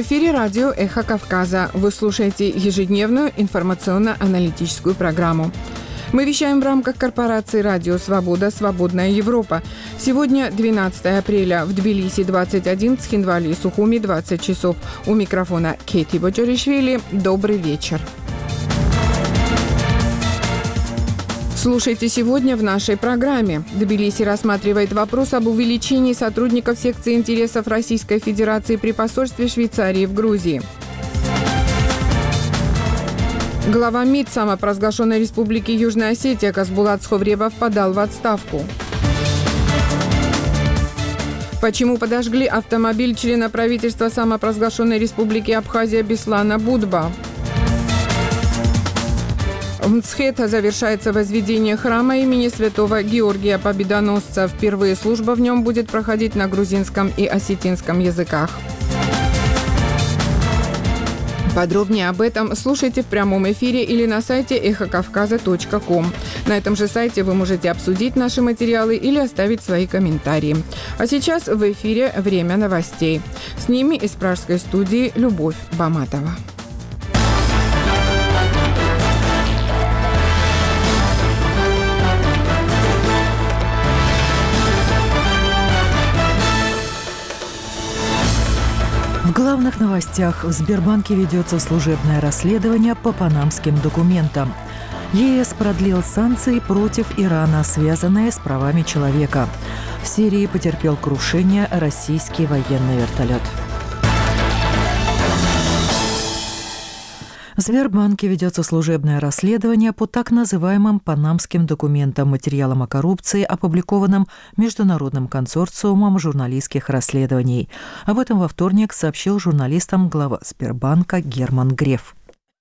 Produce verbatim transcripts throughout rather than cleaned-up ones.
В эфире радио «Эхо Кавказа». Вы слушаете ежедневную информационно-аналитическую программу. Мы вещаем в рамках корпорации «Радио Свобода. Свободная Европа». Сегодня двенадцатое апреля. В Тбилиси двадцать один, в Цхинвале и Сухуми двадцать часов. У микрофона Кейти Боджоришвили. Добрый вечер. Слушайте сегодня в нашей программе. Тбилиси рассматривает вопрос об увеличении сотрудников секции интересов Российской Федерации при посольстве Швейцарии в Грузии. Глава МИД самопровозглашенной Республики Южная Осетия Казбулат Сховребов подал в отставку. Почему подожгли автомобиль члена правительства самопровозглашенной Республики Абхазия Беслана Будба? В Мцхете завершается возведение храма имени святого Георгия Победоносца. Впервые служба в нем будет проходить на грузинском и осетинском языках. Подробнее об этом слушайте в прямом эфире или на сайте эхо кавказа точка ком. На этом же сайте вы можете обсудить наши материалы или оставить свои комментарии. А сейчас в эфире время новостей. С ними из пражской студии Любовь Баматова. В главных новостях: в Сбербанке ведется служебное расследование по панамским документам. ЕС продлил санкции против Ирана, связанные с правами человека. В Сирии потерпел крушение российский военный вертолет. В Сбербанке ведется служебное расследование по так называемым панамским документам, материалам о коррупции, опубликованным Международным консорциумом журналистских расследований. Об этом во вторник сообщил журналистам глава Сбербанка Герман Греф.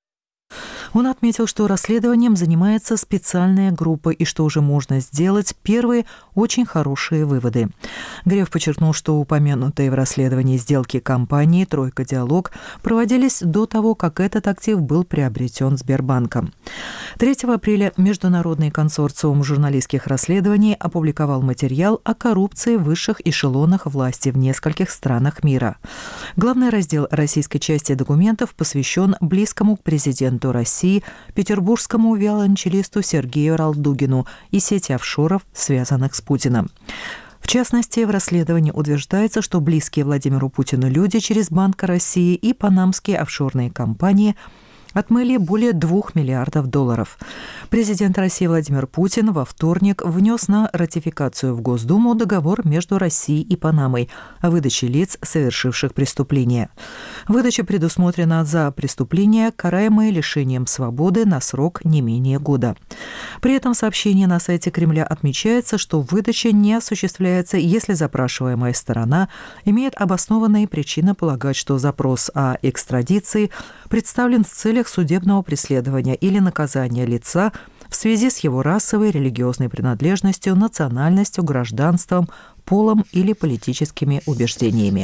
Он отметил, что расследованием занимается специальная группа и что уже можно сделать первые очень хорошие выводы. Греф подчеркнул, что упомянутые в расследовании сделки компании «Тройка Диалог» проводились до того, как этот актив был приобретен Сбербанком. третьего апреля Международный консорциум журналистских расследований опубликовал материал о коррупции в высших эшелонах власти в нескольких странах мира. Главный раздел российской части документов посвящен близкому к президенту России петербургскому виолончелисту Сергею Ралдугину и сети офшоров, связанных с Путиным. В частности, в расследовании утверждается, что близкие Владимиру Путину люди через Банк России и панамские офшорные компании отмыли более двух миллиардов долларов. Президент России Владимир Путин во вторник внес на ратификацию в Госдуму договор между Россией и Панамой о выдаче лиц, совершивших преступления. Выдача предусмотрена за преступления, караемые лишением свободы на срок не менее года. При этом в сообщении на сайте Кремля отмечается, что выдача не осуществляется, если запрашиваемая сторона имеет обоснованные причины полагать, что запрос о экстрадиции представлен в целях судебного преследования или наказания лица в связи с его расовой, религиозной принадлежностью, национальностью, гражданством, полом или политическими убеждениями.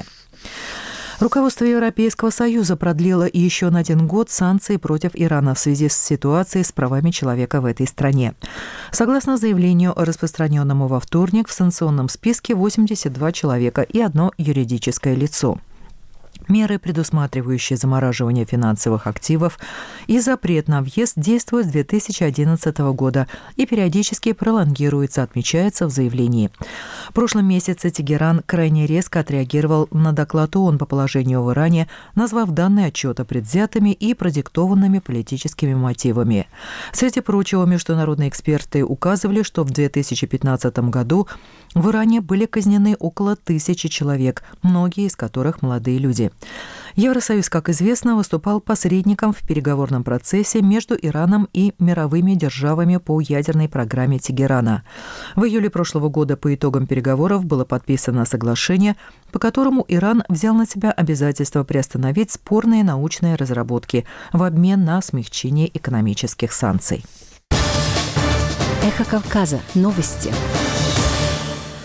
Руководство Европейского Союза продлило еще на один год санкции против Ирана в связи с ситуацией с правами человека в этой стране. Согласно заявлению, распространенному во вторник, в санкционном списке восемьдесят два человека и одно юридическое лицо. Меры, предусматривающие замораживание финансовых активов и запрет на въезд, действуют с две тысячи одиннадцатого года и периодически пролонгируются, отмечается в заявлении. В прошлом месяце Тегеран крайне резко отреагировал на доклад ООН по положению в Иране, назвав данные отчета предвзятыми и продиктованными политическими мотивами. Среди прочего, международные эксперты указывали, что в две тысячи пятнадцатом году в Иране были казнены около тысячи человек, многие из которых молодые люди. Евросоюз, как известно, выступал посредником в переговорном процессе между Ираном и мировыми державами по ядерной программе Тегерана. В июле прошлого года по итогам переговоров было подписано соглашение, по которому Иран взял на себя обязательство приостановить спорные научные разработки в обмен на смягчение экономических санкций. Эхо Кавказа. Новости. В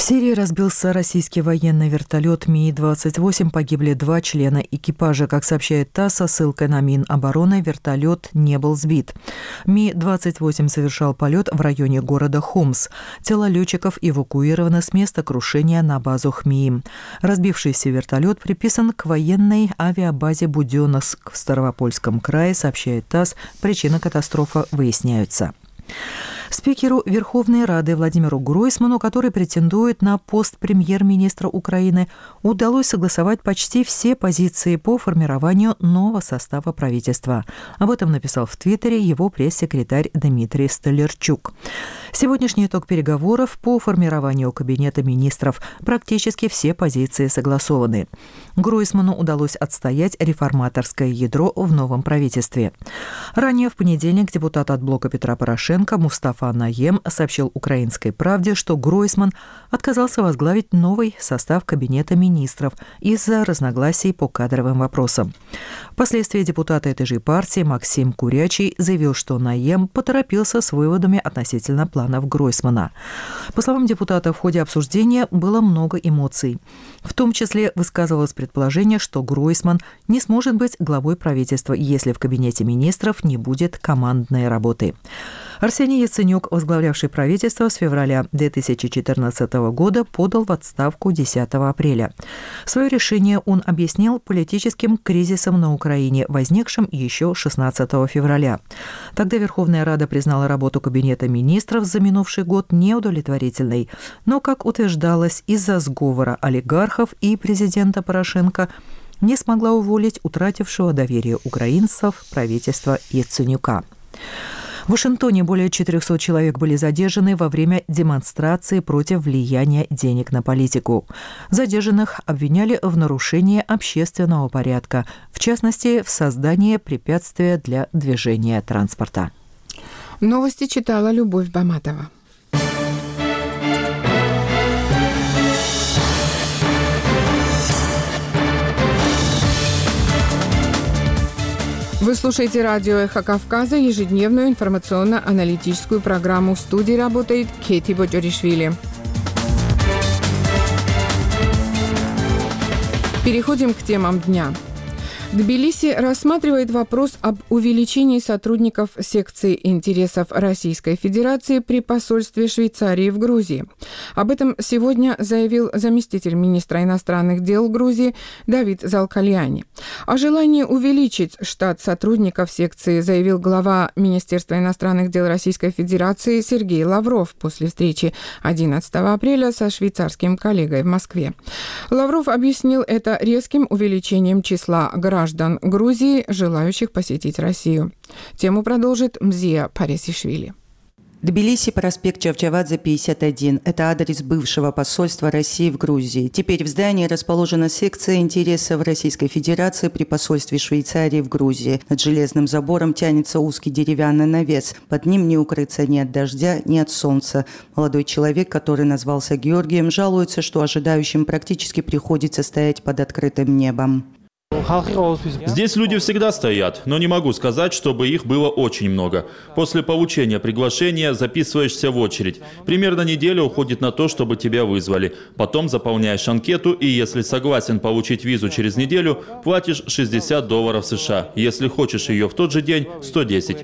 Сирии разбился российский военный вертолет Ми двадцать восемь, погибли два члена экипажа. Как сообщает ТАСС, со ссылкой на Минобороны, вертолет не был сбит. Ми двадцать восемь совершал полет в районе города Хомс. Тела летчиков эвакуированы с места крушения на базу ХМИИ. Разбившийся вертолет приписан к военной авиабазе Буденновск в Ставропольском крае, сообщает ТАСС. Причины катастрофы выясняются. Спикеру Верховной Рады Владимиру Гройсману, который претендует на пост премьер-министра Украины, удалось согласовать почти все позиции по формированию нового состава правительства. Об этом написал в Твиттере его пресс-секретарь Дмитрий Столярчук. Сегодняшний итог переговоров по формированию Кабинета министров. Практически все позиции согласованы. Гройсману удалось отстоять реформаторское ядро в новом правительстве. Ранее в понедельник депутат от блока Петра Порошенко Мустафа Наем сообщил «Украинской правде», что Гройсман отказался возглавить новый состав Кабинета министров из-за разногласий по кадровым вопросам. Впоследствии депутат этой же партии Максим Курячий заявил, что Наем поторопился с выводами относительно планов Гройсмана. По словам депутата, в ходе обсуждения было много эмоций. В том числе высказывалось предположение, что Гройсман не сможет быть главой правительства, если в Кабинете министров не будет командной работы. Арсений Яценюк, возглавлявший правительство с февраля две тысячи четырнадцатого года, подал в отставку десятого апреля. Свое решение он объяснил политическим кризисом на Украине, возникшим еще шестнадцатого февраля. Тогда Верховная Рада признала работу Кабинета министров за минувший год неудовлетворительной. Но, как утверждалось, из-за сговора олигархов и президента Порошенко не смогла уволить утратившего доверие украинцев правительства Яценюка. В Вашингтоне более четырехсот человек были задержаны во время демонстрации против влияния денег на политику. Задержанных обвиняли в нарушении общественного порядка, в частности, в создании препятствия для движения транспорта. Новости читала Любовь Баматова. Вы слушаете радио «Эхо Кавказа», ежедневную информационно-аналитическую программу. В студии работает Кети Боджоришвили. Переходим к темам дня. Тбилиси рассматривает вопрос об увеличении сотрудников секции интересов Российской Федерации при посольстве Швейцарии в Грузии. Об этом сегодня заявил заместитель министра иностранных дел Грузии Давид Залкальяни. О желании увеличить штат сотрудников секции заявил глава Министерства иностранных дел Российской Федерации Сергей Лавров после встречи одиннадцатого апреля со швейцарским коллегой в Москве. Лавров объяснил это резким увеличением числа граждан граждан Грузии, желающих посетить Россию. Тему продолжит Мзия Парисишвили. Тбилиси, проспект Чавчавадзе, пятьдесят один. Это адрес бывшего посольства России в Грузии. Теперь в здании расположена секция интересов Российской Федерации при посольстве Швейцарии в Грузии. Над железным забором тянется узкий деревянный навес. Под ним не укрыться ни от дождя, ни от солнца. Молодой человек, который назвался Георгием, жалуется, что ожидающим практически приходится стоять под открытым небом. Здесь люди всегда стоят, но не могу сказать, чтобы их было очень много. После получения приглашения записываешься в очередь. Примерно неделя уходит на то, чтобы тебя вызвали. Потом заполняешь анкету, и если согласен получить визу через неделю, платишь шестьдесят долларов США. Если хочешь ее в тот же день, сто десять.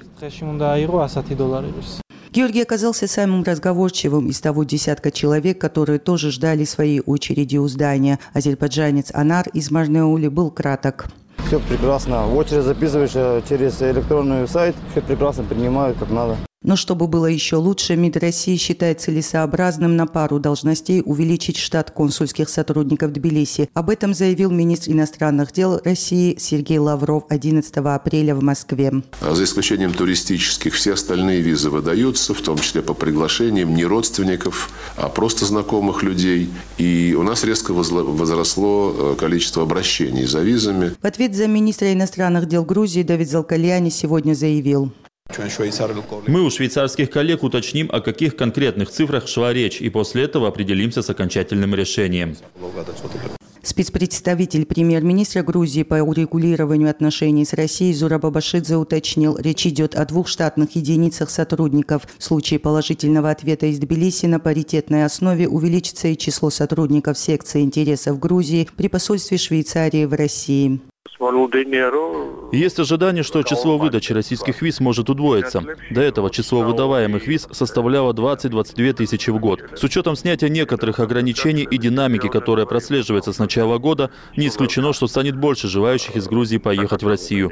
Георгий оказался самым разговорчивым из того десятка человек, которые тоже ждали своей очереди у здания. Азербайджанец Анар из Марнеули был краток. Все прекрасно. В очередь записываешь через электронный сайт. Все прекрасно принимают, как надо. Но чтобы было еще лучше, МИД России считает целесообразным на пару должностей увеличить штат консульских сотрудников Тбилиси. Об этом заявил министр иностранных дел России Сергей Лавров одиннадцатого апреля в Москве. За исключением туристических, все остальные визы выдаются, в том числе по приглашениям не родственников, а просто знакомых людей. И у нас резко возросло количество обращений за визами. В ответ замминистра иностранных дел Грузии Давид Залкальяни сегодня заявил: мы у швейцарских коллег уточним, о каких конкретных цифрах шла речь, и после этого определимся с окончательным решением. Спецпредставитель премьер-министра Грузии по урегулированию отношений с Россией Зураб Абашидзе уточнил, речь идет о двух штатных единицах сотрудников. В случае положительного ответа из Тбилиси на паритетной основе увеличится и число сотрудников секции интересов Грузии при посольстве Швейцарии в России. Есть ожидание, что число выдачи российских виз может удвоиться. До этого число выдаваемых виз составляло двадцать-двадцать две тысячи в год. С учетом снятия некоторых ограничений и динамики, которая прослеживается с начала года, не исключено, что станет больше желающих из Грузии поехать в Россию.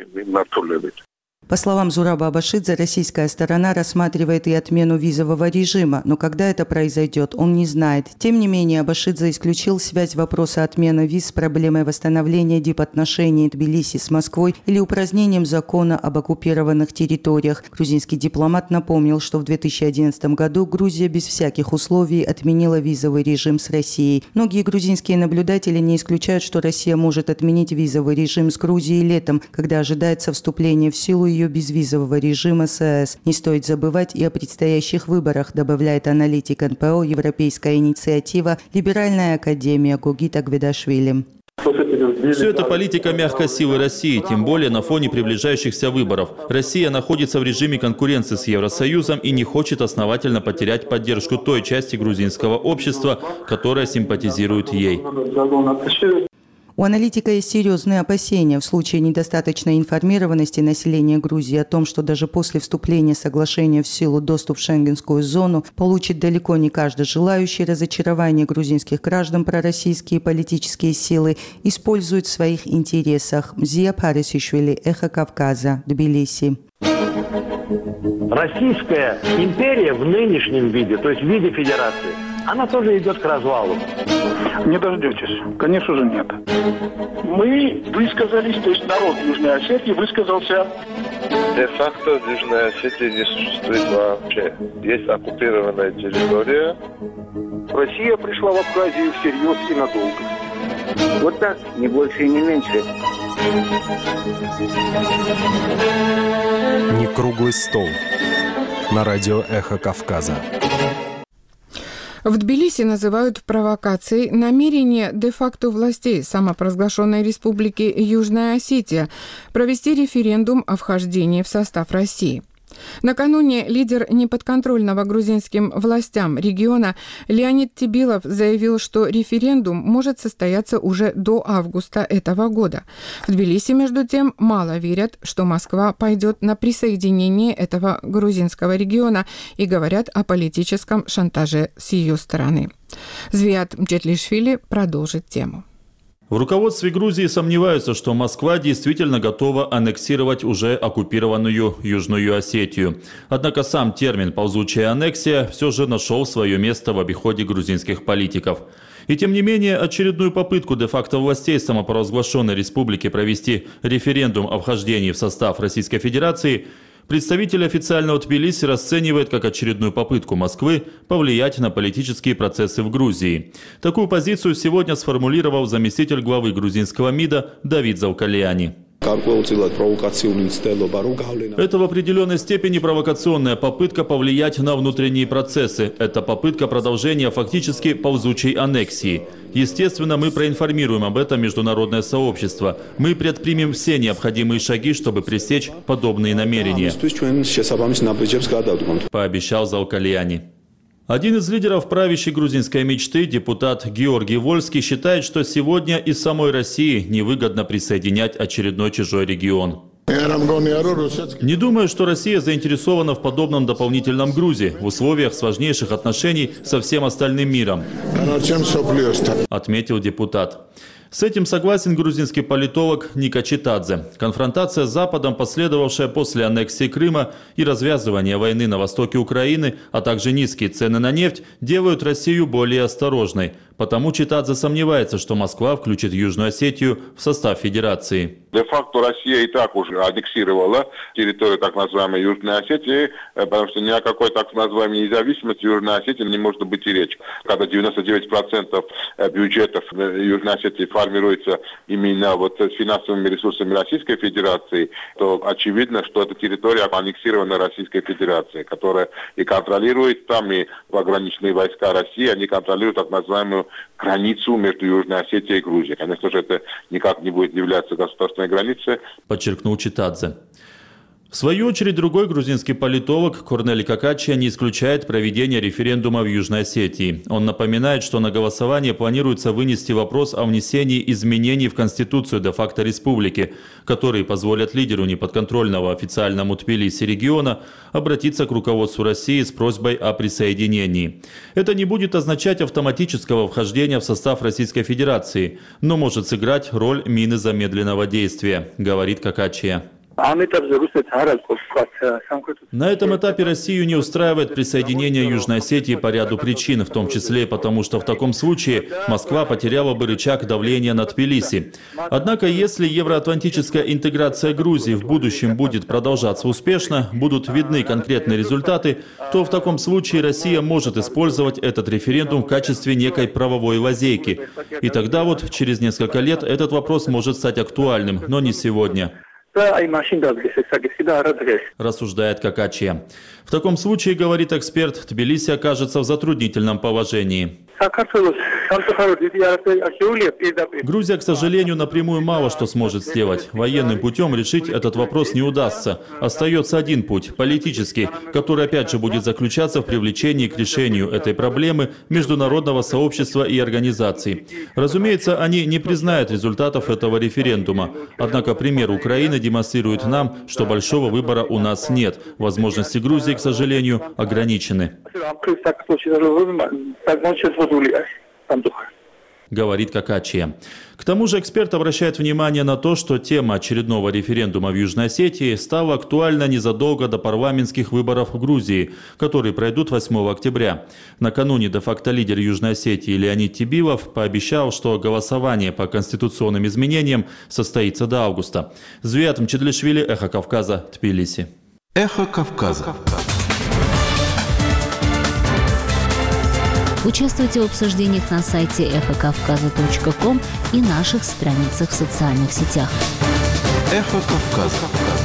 По словам Зураба Абашидзе, российская сторона рассматривает и отмену визового режима, но когда это произойдет, он не знает. Тем не менее, Абашидзе исключил связь вопроса отмены виз с проблемой восстановления дипотношений Тбилиси с Москвой или упразднением закона об оккупированных территориях. Грузинский дипломат напомнил, что в две тысячи одиннадцатом году Грузия без всяких условий отменила визовый режим с Россией. Многие грузинские наблюдатели не исключают, что Россия может отменить визовый режим с Грузией летом, когда ожидается вступление в силу ее безвизового режима с ЕС. Не стоит забывать и о предстоящих выборах, добавляет аналитик эн пэ о «Европейская инициатива» Либеральная академия Гогита Гведашвили. Все это политика мягкой силы России, тем более на фоне приближающихся выборов. Россия находится в режиме конкуренции с Евросоюзом и не хочет основательно потерять поддержку той части грузинского общества, которая симпатизирует ей. У аналитика есть серьезные опасения в случае недостаточной информированности населения Грузии о том, что даже после вступления соглашения в силу доступ в шенгенскую зону получит далеко не каждый желающий. Разочарование грузинских граждан пророссийские политические силы используют в своих интересах. Зия Парисишвили, Эхо Кавказа, Тбилиси. Российская империя в нынешнем виде, то есть в виде федерации, она тоже идет к развалу. Не дождетесь. Конечно же, нет. Мы высказались, то есть народ Южной Осетии высказался. Де-факто в Южной Осетии не существует вообще. Есть оккупированная территория. Россия пришла в Абхазию всерьез и надолго. Вот так, не больше и не меньше. Не круглый стол. На радио «Эхо Кавказа». В Тбилиси называют провокацией намерение де-факто властей самопровозглашенной республики Южная Осетия провести референдум о вхождении в состав России. Накануне лидер неподконтрольного грузинским властям региона Леонид Тебилов заявил, что референдум может состояться уже до августа этого года. В Тбилиси, между тем, мало верят, что Москва пойдет на присоединение этого грузинского региона и говорят о политическом шантаже с ее стороны. Звиат Мчетлишвили продолжит тему. В руководстве Грузии сомневаются, что Москва действительно готова аннексировать уже оккупированную Южную Осетию. Однако сам термин «ползучая аннексия» все же нашел свое место в обиходе грузинских политиков. И тем не менее, очередную попытку де-факто властей самопровозглашенной республики провести референдум о вхождении в состав Российской Федерации представитель официального Тбилиси расценивает как очередную попытку Москвы повлиять на политические процессы в Грузии. Такую позицию сегодня сформулировал заместитель главы грузинского МИДа Давид Заукалиани. Это в определенной степени провокационная попытка повлиять на внутренние процессы. Это попытка продолжения фактически ползучей аннексии. Естественно, мы проинформируем об этом международное сообщество. Мы предпримем все необходимые шаги, чтобы пресечь подобные намерения, пообещал Заукалиани. Один из лидеров правящей грузинской мечты, депутат Георгий Вольский, считает, что сегодня и самой России невыгодно присоединять очередной чужой регион. Не думаю, что Россия заинтересована в подобном дополнительном грузе в условиях сложнейших отношений со всем остальным миром, отметил депутат. С этим согласен грузинский политолог Ника Читадзе. Конфронтация с Западом, последовавшая после аннексии Крыма и развязывания войны на востоке Украины, а также низкие цены на нефть, делают Россию более осторожной. Потому Читадзе сомневается, что Москва включит Южную Осетию в состав Федерации. Де-факто Россия и так уже аннексировала территорию так называемой Южной Осетии, потому что ни о какой так называемой независимости Южной Осетии не может быть и речи. Когда девяносто девять процентов бюджетов Южной Осетии формируется именно вот с финансовыми ресурсами Российской Федерации, то очевидно, что эта территория аннексирована Российской Федерацией, которая и контролирует там, и пограничные войска России, они контролируют так называемую границу между Южной Осетией и Грузией. Конечно же, это никак не будет являться государственной границей. Подчеркнул Читадзе. В свою очередь, другой грузинский политолог Корнели Какачия не исключает проведение референдума в Южной Осетии. Он напоминает, что на голосование планируется вынести вопрос о внесении изменений в Конституцию де-факто республики, которые позволят лидеру неподконтрольного официальному Тбилиси региона обратиться к руководству России с просьбой о присоединении. Это не будет означать автоматического вхождения в состав Российской Федерации, но может сыграть роль мины замедленного действия, говорит Какачия. На этом этапе Россию не устраивает присоединение Южной Осетии по ряду причин, в том числе и потому, что в таком случае Москва потеряла бы рычаг давления на Тбилиси. Однако, если евроатлантическая интеграция Грузии в будущем будет продолжаться успешно, будут видны конкретные результаты, то в таком случае Россия может использовать этот референдум в качестве некой правовой лазейки. И тогда вот через несколько лет этот вопрос может стать актуальным, но не сегодня. Рассуждает Какачия. В таком случае, говорит эксперт, Тбилиси окажется в затруднительном положении. Грузия, к сожалению, напрямую мало что сможет сделать. Военным путем решить этот вопрос не удастся. Остается один путь – политический, который опять же будет заключаться в привлечении к решению этой проблемы международного сообщества и организаций. Разумеется, они не признают результатов этого референдума. Однако пример Украины демонстрирует нам, что большого выбора у нас нет. Возможности Грузии, к сожалению, ограничены. Говорит Какачия. К тому же эксперт обращает внимание на то, что тема очередного референдума в Южной Осетии стала актуальна незадолго до парламентских выборов в Грузии, которые пройдут восьмого октября. Накануне де-факто лидер Южной Осетии Леонид Тибилов пообещал, что голосование по конституционным изменениям состоится до августа. Звиат Мчедлишвили, Эхо Кавказа, Тбилиси. Эхо Кавказа. Участвуйте в обсуждениях на сайте эхо кавказа точка ком и наших страницах в социальных сетях. Эхо Кавказа.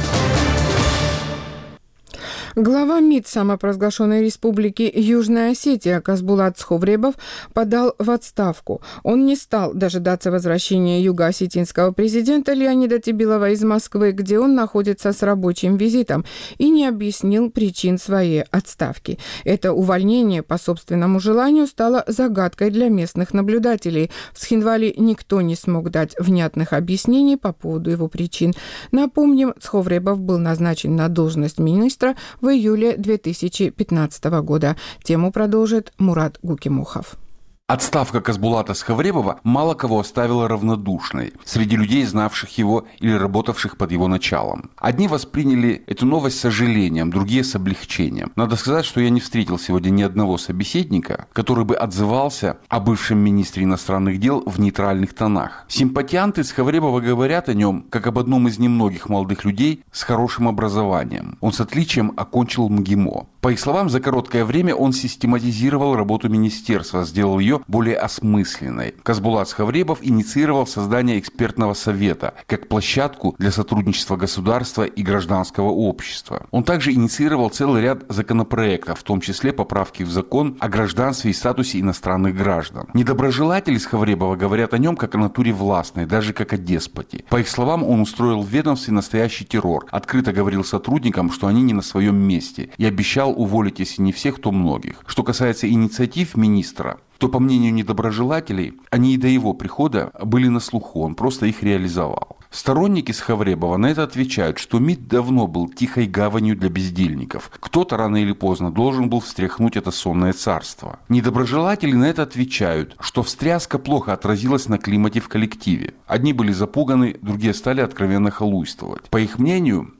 Глава МИД самопровозглашенной республики Южная Осетия Казбулат Сховребов подал в отставку. Он не стал дожидаться возвращения юго-осетинского президента Леонида Тибилова из Москвы, где он находится с рабочим визитом, и не объяснил причин своей отставки. Это увольнение по собственному желанию стало загадкой для местных наблюдателей. В Схинвале никто не смог дать внятных объяснений по поводу его причин. Напомним, Сховребов был назначен на должность министра в июле две тысячи пятнадцатого года. Тему продолжит Мурат Гукимухов. Отставка Казбулата Сховребова мало кого оставила равнодушной среди людей, знавших его или работавших под его началом. Одни восприняли эту новость с сожалением, другие с облегчением. Надо сказать, что я не встретил сегодня ни одного собеседника, который бы отзывался о бывшем министре иностранных дел в нейтральных тонах. Симпатианты Сховребова говорят о нем как об одном из немногих молодых людей с хорошим образованием. Он с отличием окончил МГИМО. По их словам, за короткое время он систематизировал работу министерства, сделал ее более осмысленной. Казбулат Сховребов инициировал создание экспертного совета как площадку для сотрудничества государства и гражданского общества. Он также инициировал целый ряд законопроектов, в том числе поправки в закон о гражданстве и статусе иностранных граждан. Недоброжелатели Сховребова говорят о нем как о натуре властной, даже как о деспоте. По их словам, он устроил в ведомстве настоящий террор, открыто говорил сотрудникам, что они не на своем месте, и обещал уволить, если не всех, то многих. Что касается инициатив министра, то, по мнению недоброжелателей, они и до его прихода были на слуху, он просто их реализовал. Сторонники Сховребова на это отвечают, что МИД давно был тихой гаванью для бездельников. Кто-то рано или поздно должен был встряхнуть это сонное царство. Недоброжелатели на это отвечают, что встряска плохо отразилась на климате в коллективе. Одни были запуганы, другие стали откровенно халуйствовать. По их мнению,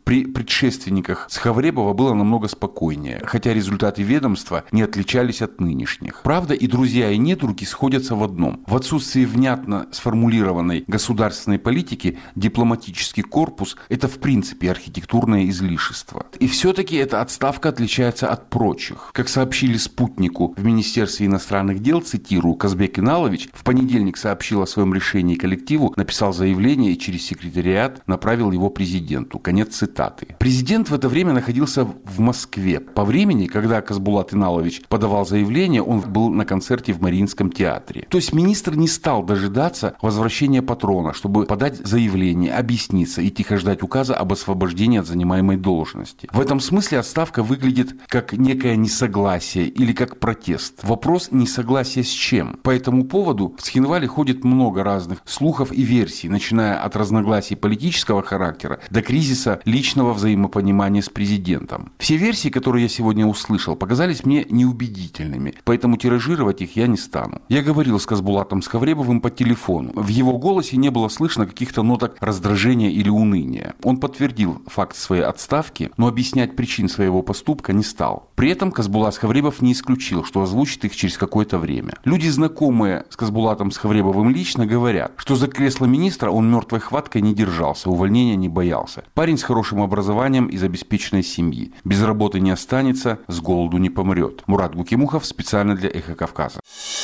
при предшественниках Схавребова было намного спокойнее, хотя результаты ведомства не отличались от нынешних. Правда, и друзья, и недруги сходятся в одном. В отсутствии внятно сформулированной государственной политики дипломатический корпус – это в принципе архитектурное излишество. И все-таки эта отставка отличается от прочих. Как сообщили «Спутнику» в Министерстве иностранных дел, цитирую, Казбек Иналович в понедельник сообщил о своем решении коллективу, написал заявление и через секретариат направил его президенту. Конец цитаты. Президент в это время находился в Москве. По времени, когда Казбулат Иналович подавал заявление, он был на концерте в Мариинском театре. То есть министр не стал дожидаться возвращения патрона, чтобы подать заявление, объясниться и тихо ждать указа об освобождении от занимаемой должности. В этом смысле отставка выглядит как некое несогласие или как протест. Вопрос несогласия с чем? По этому поводу в Цхинвале ходит много разных слухов и версий, начиная от разногласий политического характера до кризиса личного взаимопонимания с президентом. Все версии, которые я сегодня услышал, показались мне неубедительными, поэтому тиражировать их я не стану. Я говорил с Казбулатом Схавребовым по телефону. В его голосе не было слышно каких-то ноток раздражения или уныния. Он подтвердил факт своей отставки, но объяснять причин своего поступка не стал. При этом Казбулат Схавребов не исключил, что озвучит их через какое-то время. Люди, знакомые с Казбулатом Схавребовым лично, говорят, что за кресло министра он мертвой хваткой не держался, увольнения не боялся. Парень с хорошим образованием из обеспеченной семьи. Без работы не останется, с голоду не помрет. Мурат Гукимухов специально для «Эхо Кавказа».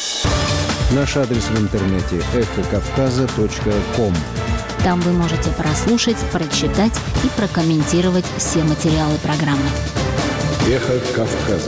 Наш адрес в интернете эхо кавказа точка ком. Там вы можете прослушать, прочитать и прокомментировать все материалы программы. «Эхо Кавказа».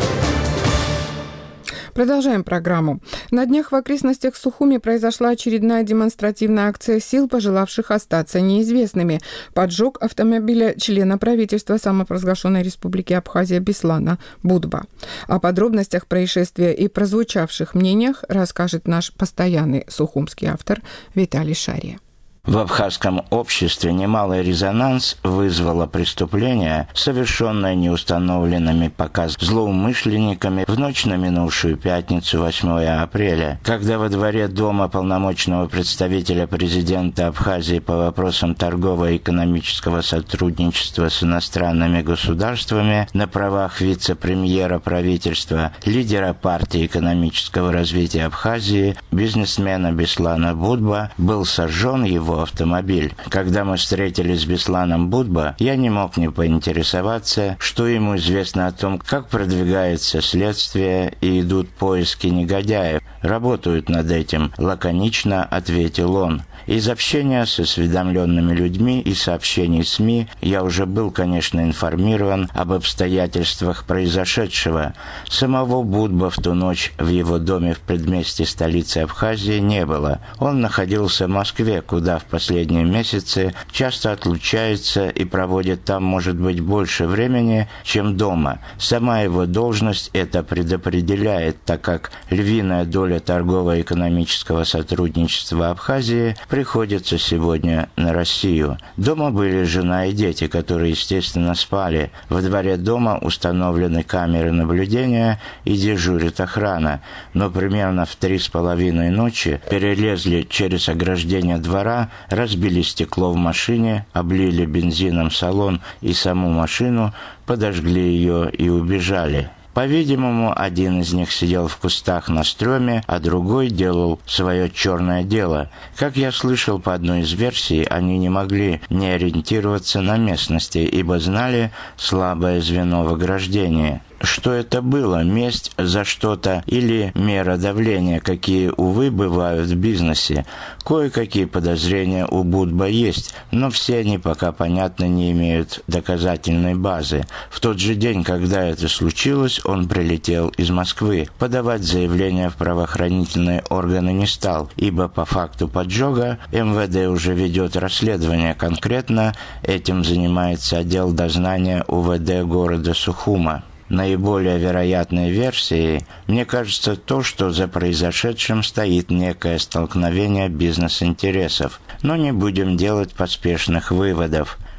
Продолжаем программу. На днях в окрестностях Сухуми произошла очередная демонстративная акция сил, пожелавших остаться неизвестными. Поджог автомобиля члена правительства самопровозглашенной республики Абхазия Беслана Будба. О подробностях происшествия и прозвучавших мнениях расскажет наш постоянный сухумский автор Виталий Шария. В абхазском обществе немалый резонанс вызвало преступление, совершенное неустановленными пока злоумышленниками в ночь на минувшую пятницу, восьмого апреля, когда во дворе дома полномочного представителя президента Абхазии по вопросам торгово-экономического сотрудничества с иностранными государствами на правах вице-премьера правительства, лидера партии экономического развития Абхазии, бизнесмена Беслана Будба, был сожжен его автомобиль. Когда мы встретились с Бесланом Будба, я не мог не поинтересоваться, что ему известно о том, как продвигается следствие и идут поиски негодяев. Работают над этим, лаконично ответил он. Из общения с осведомленными людьми и сообщений СМИ я уже был, конечно, информирован об обстоятельствах произошедшего. Самого Будба в ту ночь в его доме в предместье столицы Абхазии не было. Он находился в Москве, куда в последние месяцы часто отлучается и проводит там, может быть, больше времени, чем дома. Сама его должность это предопределяет, так как львиная доля торгово-экономического сотрудничества Абхазии приходится сегодня на Россию. Дома были жена и дети, которые, естественно, спали. Во дворе дома установлены камеры наблюдения и дежурит охрана. Но примерно в три с половиной ночи перелезли через ограждение двора, разбили стекло в машине, облили бензином салон и саму машину, подожгли ее и убежали. По-видимому, один из них сидел в кустах на стреме, а другой делал свое черное дело. Как я слышал по одной из версий, они не могли не ориентироваться на местности, ибо знали слабое звено в ограждении. Что это было? Месть за что-то или мера давления, какие, увы, бывают в бизнесе? Кое-какие подозрения у Будба есть, но все они пока, понятно, не имеют доказательной базы. В тот же день, когда это случилось, он прилетел из Москвы. Подавать заявление в правоохранительные органы не стал, ибо по факту поджога эм вэ дэ уже ведет расследование. Конкретно этим занимается отдел дознания у вэ дэ города Сухума. Наиболее вероятной версией, мне кажется, то, что за произошедшим стоит некое столкновение бизнес-интересов. Но не будем делать поспешных выводов.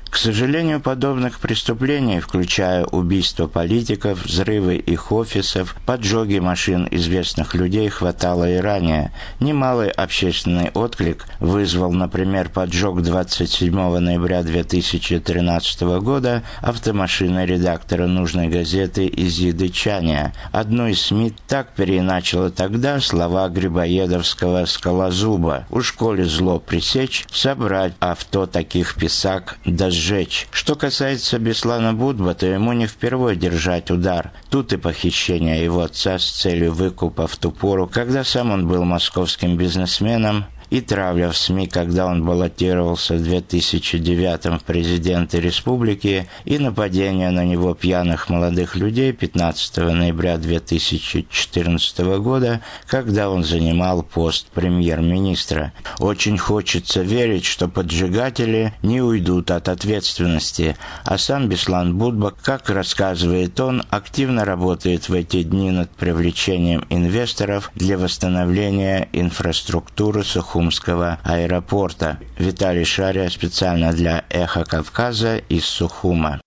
К сожалению, подобных преступлений, включая убийства политиков, взрывы их офисов, поджоги машин известных людей, хватало и ранее. Немалый общественный отклик вызвал, например, поджог двадцать седьмого ноября две тысячи тринадцатого года автомашины редактора нужной газеты Изиды Чаня. Одно из СМИ так переиначило тогда слова грибоедовского скалозуба: «Уж коли зло пресечь, собрать авто таких писак да сжечь». Что касается Беслана Будба, то ему не впервой держать удар. Тут и похищение его отца с целью выкупа в ту пору, когда сам он был московским бизнесменом, и травля в СМИ, когда он баллотировался в две тысячи девятом в президенты республики, и нападение на него пьяных молодых людей пятнадцатого ноября две тысячи четырнадцатого года, когда он занимал пост премьер-министра. Очень хочется верить, что поджигатели не уйдут от ответственности, а сам Беслан Будба, как рассказывает он, активно работает в эти дни над привлечением инвесторов для восстановления инфраструктуры Сухого Сухумского аэропорта. Виталий Шария специально для «Эхо Кавказа» из Сухума.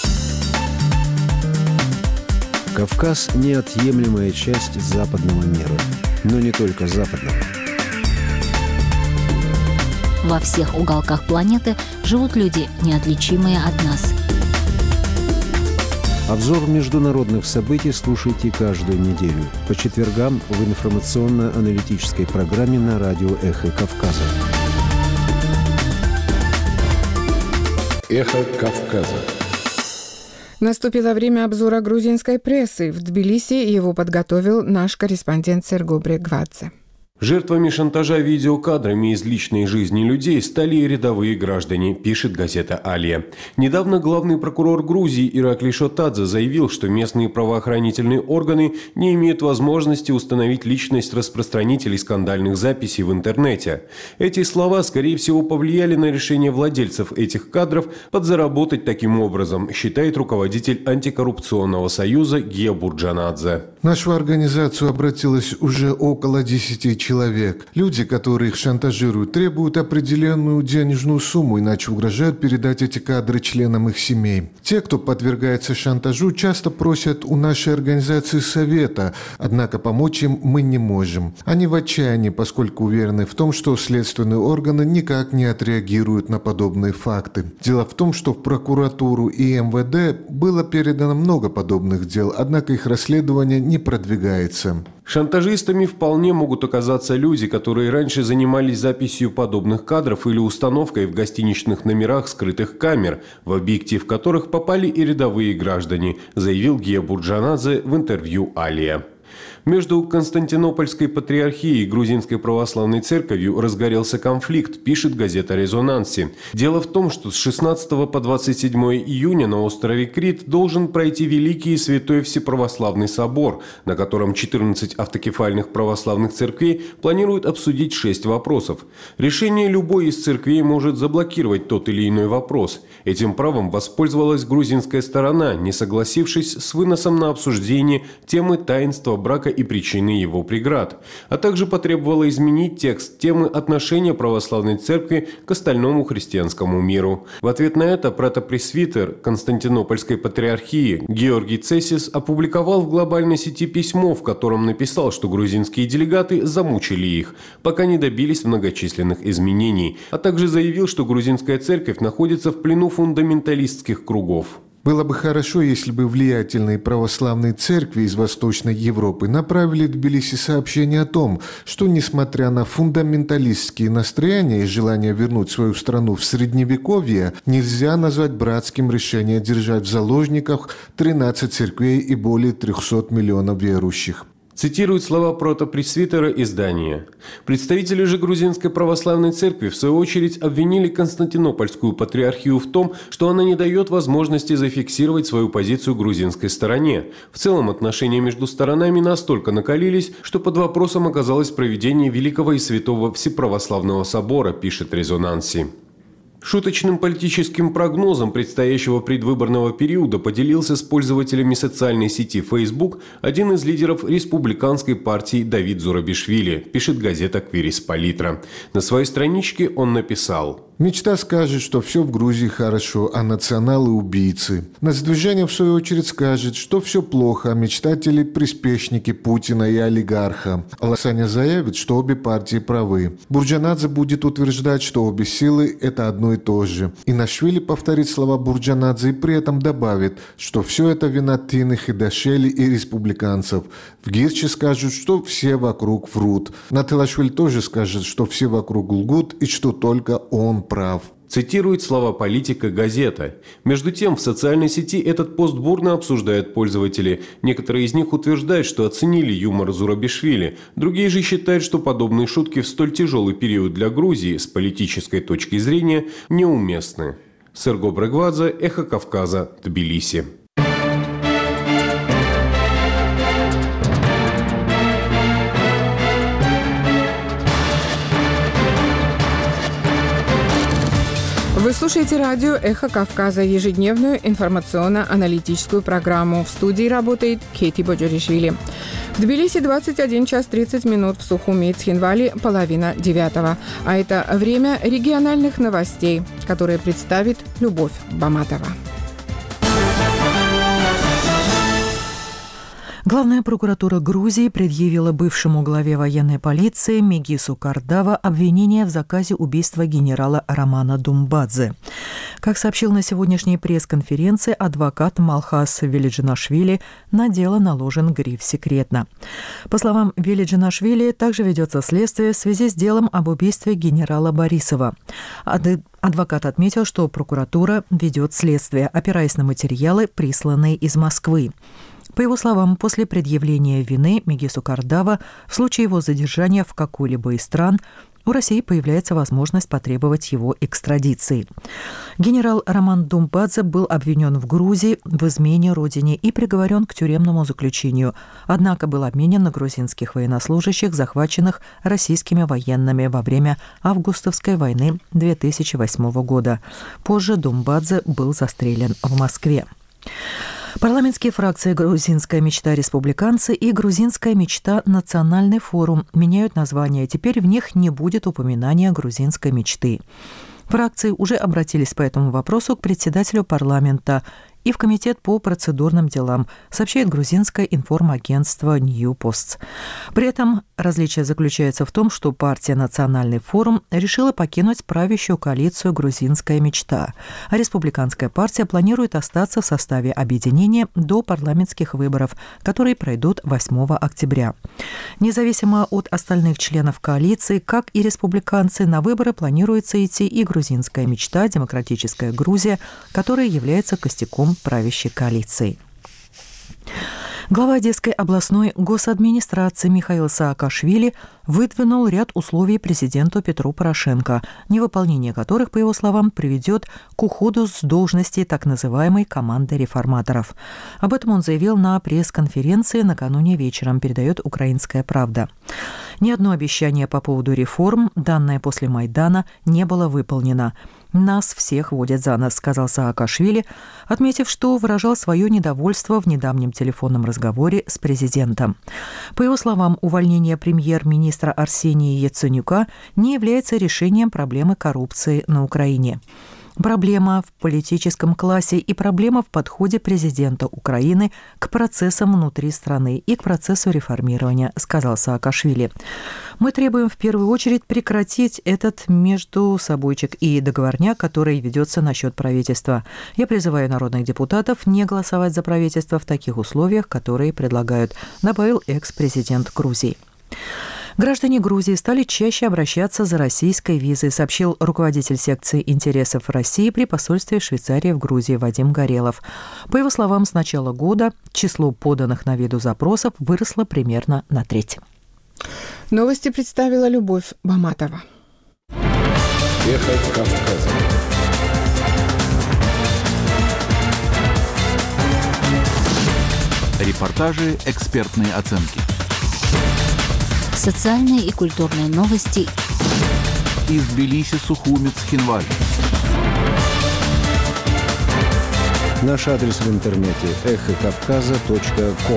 Кавказ – неотъемлемая часть западного мира, но не только западного. Во всех уголках планеты живут люди, неотличимые от нас. Обзор международных событий слушайте каждую неделю по четвергам в информационно-аналитической программе на радио «Эхо Кавказа». «Эхо Кавказа». Наступило время обзора грузинской прессы. В Тбилиси его подготовил наш корреспондент Серго Брегвадзе. Жертвами шантажа видеокадрами из личной жизни людей стали и рядовые граждане, пишет газета «Алия». Недавно главный прокурор Грузии Иракли Шотадзе заявил, что местные правоохранительные органы не имеют возможности установить личность распространителей скандальных записей в интернете. Эти слова, скорее всего, повлияли на решение владельцев этих кадров подзаработать таким образом, считает руководитель антикоррупционного союза Гия Бурджанадзе. В нашу организацию обратилось уже около десяти человек. Человек. Люди, которые их шантажируют, требуют определенную денежную сумму, иначе угрожают передать эти кадры членам их семей. Те, кто подвергается шантажу, часто просят у нашей организации совета, однако помочь им мы не можем. Они в отчаянии, поскольку уверены в том, что следственные органы никак не отреагируют на подобные факты. Дело в том, что в прокуратуру и эм вэ дэ было передано много подобных дел, однако их расследование не продвигается. Шантажистами вполне могут оказаться люди, которые раньше занимались записью подобных кадров или установкой в гостиничных номерах скрытых камер, в объектив которых попали и рядовые граждане, заявил Гия Бурджанадзе в интервью «Алия». Между Константинопольской патриархией и Грузинской православной церковью разгорелся конфликт, пишет газета «Резонанси». Дело в том, что с шестнадцатого по двадцать седьмое июня на острове Крит должен пройти Великий и Святой Всеправославный собор, на котором четырнадцать автокефальных православных церквей планируют обсудить шесть вопросов. Решение любой из церквей может заблокировать тот или иной вопрос. Этим правом воспользовалась грузинская сторона, не согласившись с выносом на обсуждение темы таинства брака и причины его преград, а также потребовала изменить текст темы отношения православной церкви к остальному христианскому миру. В ответ на это протопресвитер Константинопольской патриархии Георгий Цесис опубликовал в глобальной сети письмо, в котором написал, что грузинские делегаты замучили их, пока не добились многочисленных изменений, а также заявил, что грузинская церковь находится в плену фундаменталистских кругов. Было бы хорошо, если бы влиятельные православные церкви из Восточной Европы направили в Тбилиси сообщение о том, что, несмотря на фундаменталистские настроения и желание вернуть свою страну в Средневековье, нельзя назвать братским решение держать в заложниках тринадцать церквей и более трехсот миллионов верующих. Цитируют слова протопресвитера издания. Представители же Грузинской православной церкви в свою очередь обвинили Константинопольскую патриархию в том, что она не дает возможности зафиксировать свою позицию грузинской стороне. В целом отношения между сторонами настолько накалились, что под вопросом оказалось проведение Великого и Святого Всеправославного собора, пишет «Резонанси». Шуточным политическим прогнозом предстоящего предвыборного периода поделился с пользователями социальной сети Facebook один из лидеров республиканской партии Давид Зурабишвили, пишет газета «Квирис Палитра». На своей страничке он написал: Мечта скажет, что все в Грузии хорошо, а националы – убийцы. Нацдвижение, в свою очередь, скажет, что все плохо, а мечтатели – приспешники Путина и олигарха. Ласаня заявит, что обе партии правы. Бурджанадзе будет утверждать, что обе силы – это одно и то же. Инашвили повторит слова Бурджанадзе и при этом добавит, что все это вина Тины, Хидашели и республиканцев. В Гирче скажут, что все вокруг врут. Натылашвили тоже скажет, что все вокруг лгут и что только он прав. Цитирует слова политика «Газета». Между тем, в социальной сети этот пост бурно обсуждают пользователи. Некоторые из них утверждают, что оценили юмор Зурабишвили. Другие же считают, что подобные шутки в столь тяжелый период для Грузии с политической точки зрения неуместны. Серго Брегвадзе, Эхо Кавказа, Тбилиси. Вы слушаете радио «Эхо Кавказа», ежедневную информационно-аналитическую программу. В студии работает Кейти Боджоришвили. В Тбилиси двадцать один час тридцать минут, в Сухуми и Цхинвали половина девятого. А это время региональных новостей, которые представит Любовь Баматова. Главная прокуратура Грузии предъявила бывшему главе военной полиции Мегису Кардава обвинение в заказе убийства генерала Романа Думбадзе. Как сообщил на сегодняшней пресс-конференции адвокат Малхас Велиджинашвили, на дело наложен гриф «секретно». По словам Велиджинашвили, также ведется следствие в связи с делом об убийстве генерала Борисова. Адвокат отметил, что прокуратура ведет следствие, опираясь на материалы, присланные из Москвы. По его словам, после предъявления вины Мегису Кардава в случае его задержания в какой-либо из стран у России появляется возможность потребовать его экстрадиции. Генерал Роман Думбадзе был обвинен в Грузии в измене родине и приговорен к тюремному заключению, однако был обменен на грузинских военнослужащих, захваченных российскими военными во время августовской войны две тысячи восьмого года. Позже Думбадзе был застрелен в Москве. Парламентские фракции «Грузинская мечта» республиканцы и «Грузинская мечта» национальный форум меняют название. Теперь в них не будет упоминания грузинской мечты. Фракции уже обратились по этому вопросу к председателю парламента и в Комитет по процедурным делам, сообщает грузинское информагентство New Post. При этом различие заключается в том, что партия «Национальный форум» решила покинуть правящую коалицию «Грузинская мечта», а республиканская партия планирует остаться в составе объединения до парламентских выборов, которые пройдут восьмого октября. Независимо от остальных членов коалиции, как и республиканцы, на выборы планируется идти и «Грузинская мечта», «Демократическая Грузия», которая является костяком правящей коалиции. Глава Одесской областной госадминистрации Михаил Саакашвили выдвинул ряд условий президенту Петру Порошенко, невыполнение которых, по его словам, приведет к уходу с должности так называемой команды реформаторов. Об этом он заявил на пресс-конференции накануне вечером, передает «Украинская правда». Ни одно обещание по поводу реформ, данное после Майдана, не было выполнено. «Нас всех водят за нос», — сказал Саакашвили, отметив, что выражал свое недовольство в недавнем телефонном разговоре с президентом. По его словам, увольнение премьер-министра Арсения Яценюка не является решением проблемы коррупции на Украине. Проблема в политическом классе и проблема в подходе президента Украины к процессам внутри страны и к процессу реформирования, сказал Саакашвили. Мы требуем в первую очередь прекратить этот междусобойчик и договорняк, который ведется насчет правительства. Я призываю народных депутатов не голосовать за правительство в таких условиях, которые предлагают, добавил экс-президент Грузии. Граждане Грузии стали чаще обращаться за российской визой, сообщил руководитель секции интересов России при посольстве Швейцарии в Грузии Вадим Горелов. По его словам, с начала года число поданных на визу запросов выросло примерно на треть. Новости представила Любовь Баматова. Эхо Кавказа. Репортажи, экспертные оценки. Социальные и культурные новости из Тбилиси, Сухуми, Цхинвали. Наш адрес в интернете эхо кавказа точка ком.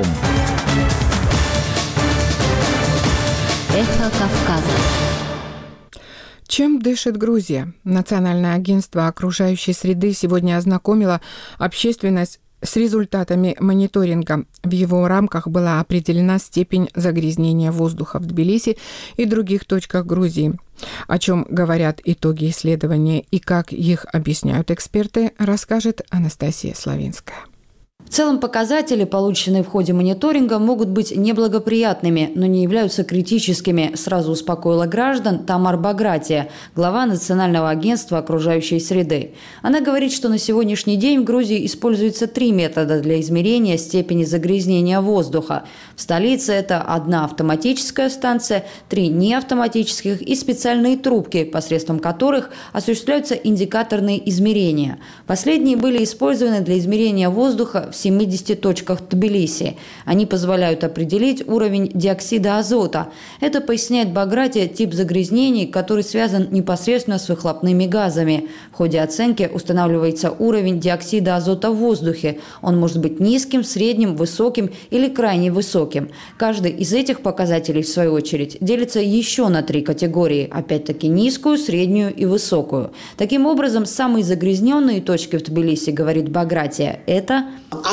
Эхо Кавказа. Чем дышит Грузия? Национальное агентство окружающей среды сегодня ознакомило общественность с результатами мониторинга. В его рамках была определена степень загрязнения воздуха в Тбилиси и других точках Грузии. О чем говорят итоги исследования и как их объясняют эксперты, расскажет Анастасия Славинская. В целом показатели, полученные в ходе мониторинга, могут быть неблагоприятными, но не являются критическими, сразу успокоила граждан Тамар Багратия, глава Национального агентства окружающей среды. Она говорит, что на сегодняшний день в Грузии используется три метода для измерения степени загрязнения воздуха. В столице это одна автоматическая станция, три неавтоматических и специальные трубки, посредством которых осуществляются индикаторные измерения. Последние были использованы для измерения воздуха в семидесяти точках Тбилиси. Они позволяют определить уровень диоксида азота. Это, поясняет Багратия, тип загрязнений, который связан непосредственно с выхлопными газами. В ходе оценки устанавливается уровень диоксида азота в воздухе. Он может быть низким, средним, высоким или крайне высоким. Каждый из этих показателей, в свою очередь, делится еще на три категории. Опять-таки низкую, среднюю и высокую. Таким образом, самые загрязненные точки в Тбилиси, говорит Багратия, это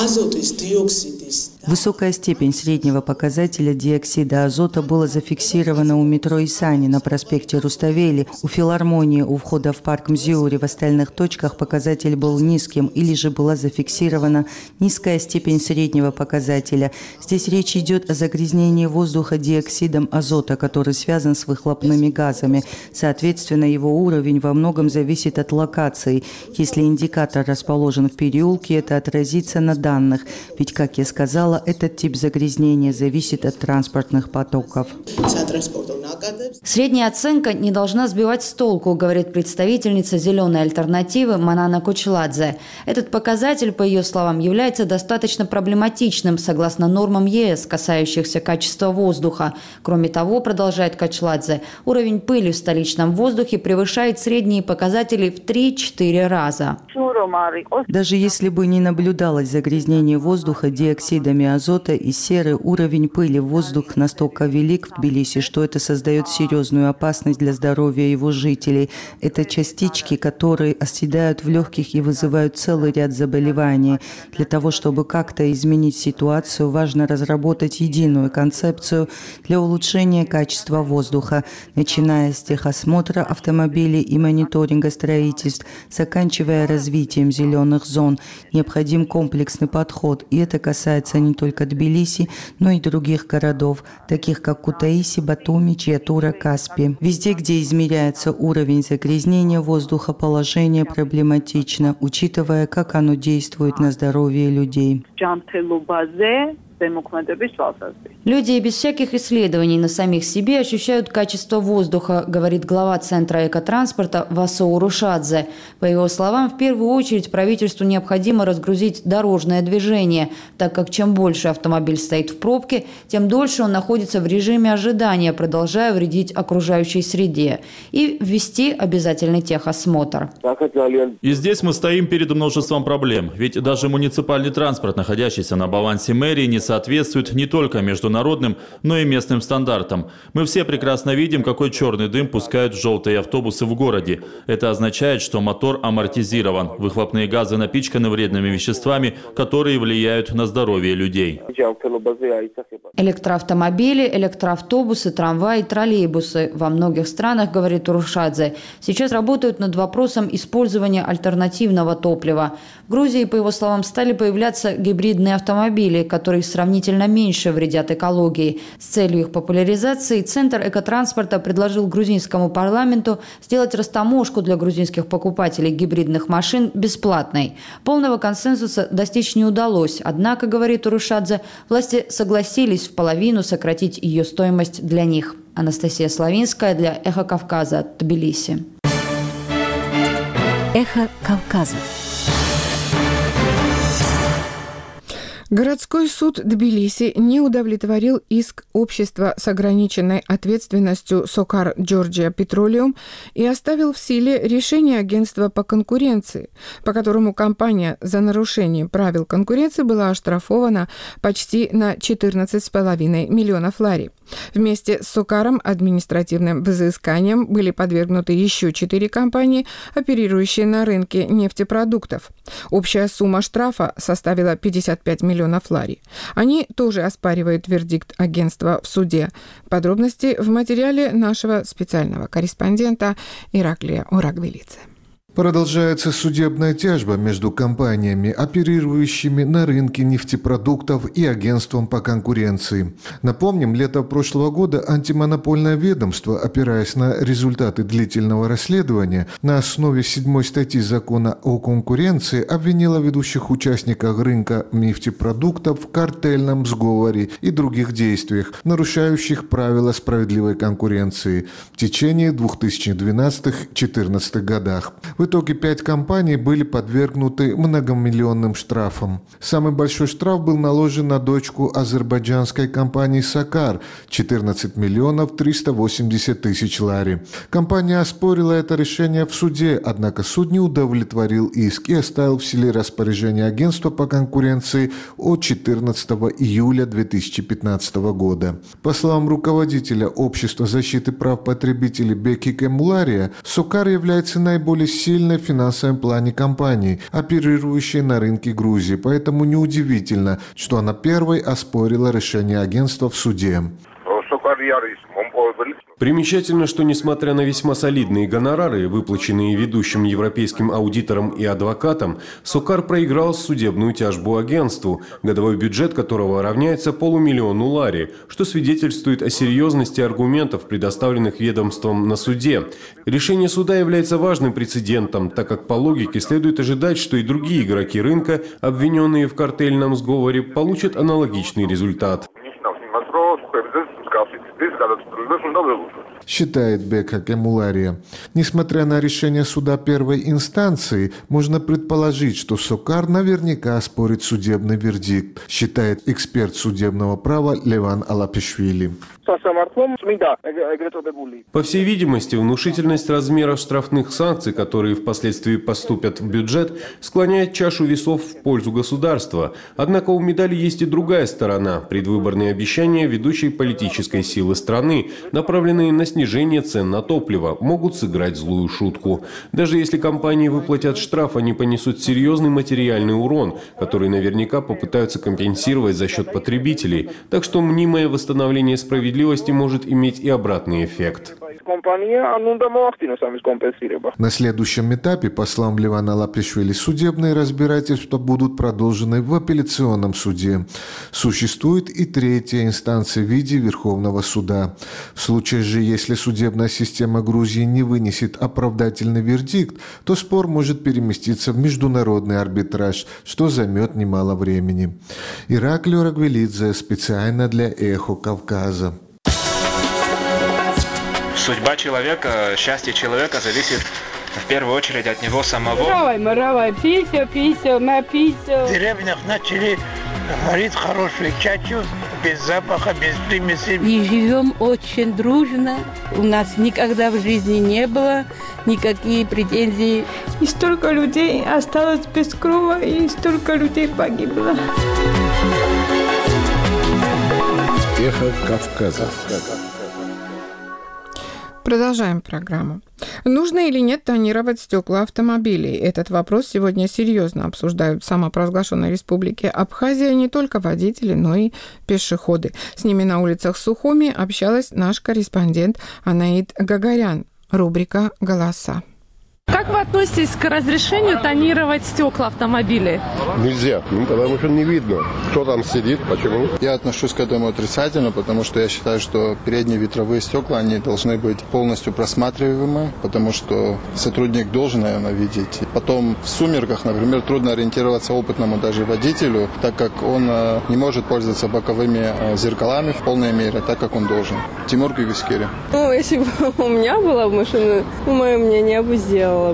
высокая степень среднего показателя диоксида азота была зафиксирована у метро Исани на проспекте Руставели, у филармонии у входа в парк Мзиури. В остальных точках показатель был низким или же была зафиксирована низкая степень среднего показателя. Здесь речь идет о загрязнении воздуха диоксидом азота, который связан с выхлопными газами. Соответственно, его уровень во многом зависит от локации. Если индикатор расположен в переулке, это отразится на данных. Ведь, как я сказала, этот тип загрязнения зависит от транспортных потоков. Средняя оценка не должна сбивать с толку, говорит представительница «Зеленой альтернативы» Манана Кочладзе. Этот показатель, по ее словам, является достаточно проблематичным согласно нормам ЕС, касающихся качества воздуха. Кроме того, продолжает Кочладзе, уровень пыли в столичном воздухе превышает средние показатели в три-четыре раза. Даже если бы не наблюдалось загрязнение воздуха диоксидами азота и серы, уровень пыли в воздух настолько велик в Тбилиси, что это создает серьезную опасность для здоровья его жителей. Это частички, которые оседают в легких и вызывают целый ряд заболеваний. Для того, чтобы как-то изменить ситуацию, важно разработать единую концепцию для улучшения качества воздуха, начиная с техосмотра автомобилей и мониторинга строительств, заканчивая развитием зеленых зон. Необходим комплексный подход, и это касается не только Тбилиси, но и других городов, таких как Кутаиси, Батуми, Чиатура, Каспи. Везде, где измеряется уровень загрязнения воздуха, положение проблематично, учитывая, как оно действует на здоровье людей. Люди и без всяких исследований на самих себе ощущают качество воздуха, говорит глава Центра экотранспорта Васо Урушадзе. По его словам, в первую очередь правительству необходимо разгрузить дорожное движение, так как чем больше автомобиль стоит в пробке, тем дольше он находится в режиме ожидания, продолжая вредить окружающей среде, и ввести обязательный техосмотр. И здесь мы стоим перед множеством проблем, ведь даже муниципальный транспорт, находящийся на балансе мэрии, не соответствует не только международным, но и местным стандартам. Мы все прекрасно видим, какой черный дым пускают желтые автобусы в городе. Это означает, что мотор амортизирован. Выхлопные газы напичканы вредными веществами, которые влияют на здоровье людей. Электроавтомобили, электроавтобусы, трамваи, троллейбусы во многих странах, говорит Урушадзе, сейчас работают над вопросом использования альтернативного топлива. В Грузии, по его словам, стали появляться гибридные автомобили, которые сравнительно меньше вредят экологии. С целью их популяризации Центр экотранспорта предложил грузинскому парламенту сделать растаможку для грузинских покупателей гибридных машин бесплатной. Полного консенсуса достичь не удалось, однако, говорит Урушадзе, власти согласились в половину сократить ее стоимость для них. Анастасия Славинская для «Эхо Кавказа», Тбилиси. «Эхо Кавказа». Городской суд Тбилиси не удовлетворил иск общества с ограниченной ответственностью Сокар Джорджия Петролиум и оставил в силе решение агентства по конкуренции, по которому компания за нарушение правил конкуренции была оштрафована почти на четырнадцать с половиной миллионов лари. Вместе с Сокаром административным взысканием были подвергнуты еще четыре компании, оперирующие на рынке нефтепродуктов. Общая сумма штрафа составила пятьдесят пять миллионов лари. Они тоже оспаривают вердикт агентства в суде. Подробности в материале нашего специального корреспондента Ираклия Орагвелидзе. Продолжается судебная тяжба между компаниями, оперирующими на рынке нефтепродуктов, и агентством по конкуренции. Напомним, лето прошлого года антимонопольное ведомство, опираясь на результаты длительного расследования, на основе седьмой статьи закона о конкуренции обвинило ведущих участников рынка нефтепродуктов в картельном сговоре и других действиях, нарушающих правила справедливой конкуренции в течение две тысячи двенадцатого — две тысячи четырнадцатого годах. В итоге пять компаний были подвергнуты многомиллионным штрафам. Самый большой штраф был наложен на дочку азербайджанской компании «Сокар» – четырнадцать миллионов триста восемьдесят тысяч лари. Компания оспорила это решение в суде, однако суд не удовлетворил иск и оставил в силе распоряжение агентства по конкуренции от четырнадцатого июля две тысячи пятнадцатого года. По словам руководителя Общества защиты прав потребителей Беки Кемулария, «Сокар» является наиболее сильным в финансовом плане компании, оперирующей на рынке Грузии, поэтому неудивительно, что она первой оспорила решение агентства в суде. Примечательно, что несмотря на весьма солидные гонорары, выплаченные ведущим европейским аудиторам и адвокатам, Сокар проиграл судебную тяжбу агентству, годовой бюджет которого равняется полумиллиону лари, что свидетельствует о серьезности аргументов, предоставленных ведомством на суде. Решение суда является важным прецедентом, так как по логике следует ожидать, что и другие игроки рынка, обвиненные в картельном сговоре, получат аналогичный результат. Считает Бека Кемулария. Несмотря на решение суда первой инстанции, можно предположить, что Сокар наверняка оспорит судебный вердикт, считает эксперт судебного права Леван Алапишвили. По всей видимости, внушительность размеров штрафных санкций, которые впоследствии поступят в бюджет, склоняет чашу весов в пользу государства. Однако у медали есть и другая сторона – предвыборные обещания ведущей политической силы страны, направленные на снижение цен на топливо, могут сыграть злую шутку. Даже если компании выплатят штраф, они понесут серьезный материальный урон, который наверняка попытаются компенсировать за счет потребителей. Так что мнимое восстановление справедливости может иметь и обратный эффект. На следующем этапе, по словам Левана Лапишвили, судебные разбирательства будут продолжены в апелляционном суде. Существует и третья инстанция в виде Верховного суда. В случае же, если судебная система Грузии не вынесет оправдательный вердикт, то спор может переместиться в международный арбитраж, что займет немало времени. Ираклий Орагвелидзе специально для «Эхо Кавказа». Судьба человека, счастье человека зависит в первую очередь от него самого. Маравай, маравай, пися, пися, на пися. В деревнях начали варить хорошую чачу, без запаха, без примесей. И живем очень дружно. У нас никогда в жизни не было никаких претензий. И столько людей осталось без крова, и столько людей погибло. Эхо Кавказа. Продолжаем программу. Нужно или нет тонировать стекла автомобилей? Этот вопрос сегодня серьезно обсуждают в самопровозглашенной республике Абхазия не только водители, но и пешеходы. С ними на улицах Сухуми общалась наш корреспондент Анаид Гагарян. Рубрика «Голоса». Как вы относитесь к разрешению тонировать стекла автомобилей? Нельзя, ну, потому что не видно, кто там сидит, почему. Я отношусь к этому отрицательно, потому что я считаю, что передние ветровые стекла, они должны быть полностью просматриваемы, потому что сотрудник должен, наверное, видеть. Потом в сумерках, например, трудно ориентироваться опытному даже водителю, так как он не может пользоваться боковыми зеркалами в полной мере, так как он должен. Тимур Гюгискери. Ну, если бы у меня была машина, мое мнение, я бы сделала бы.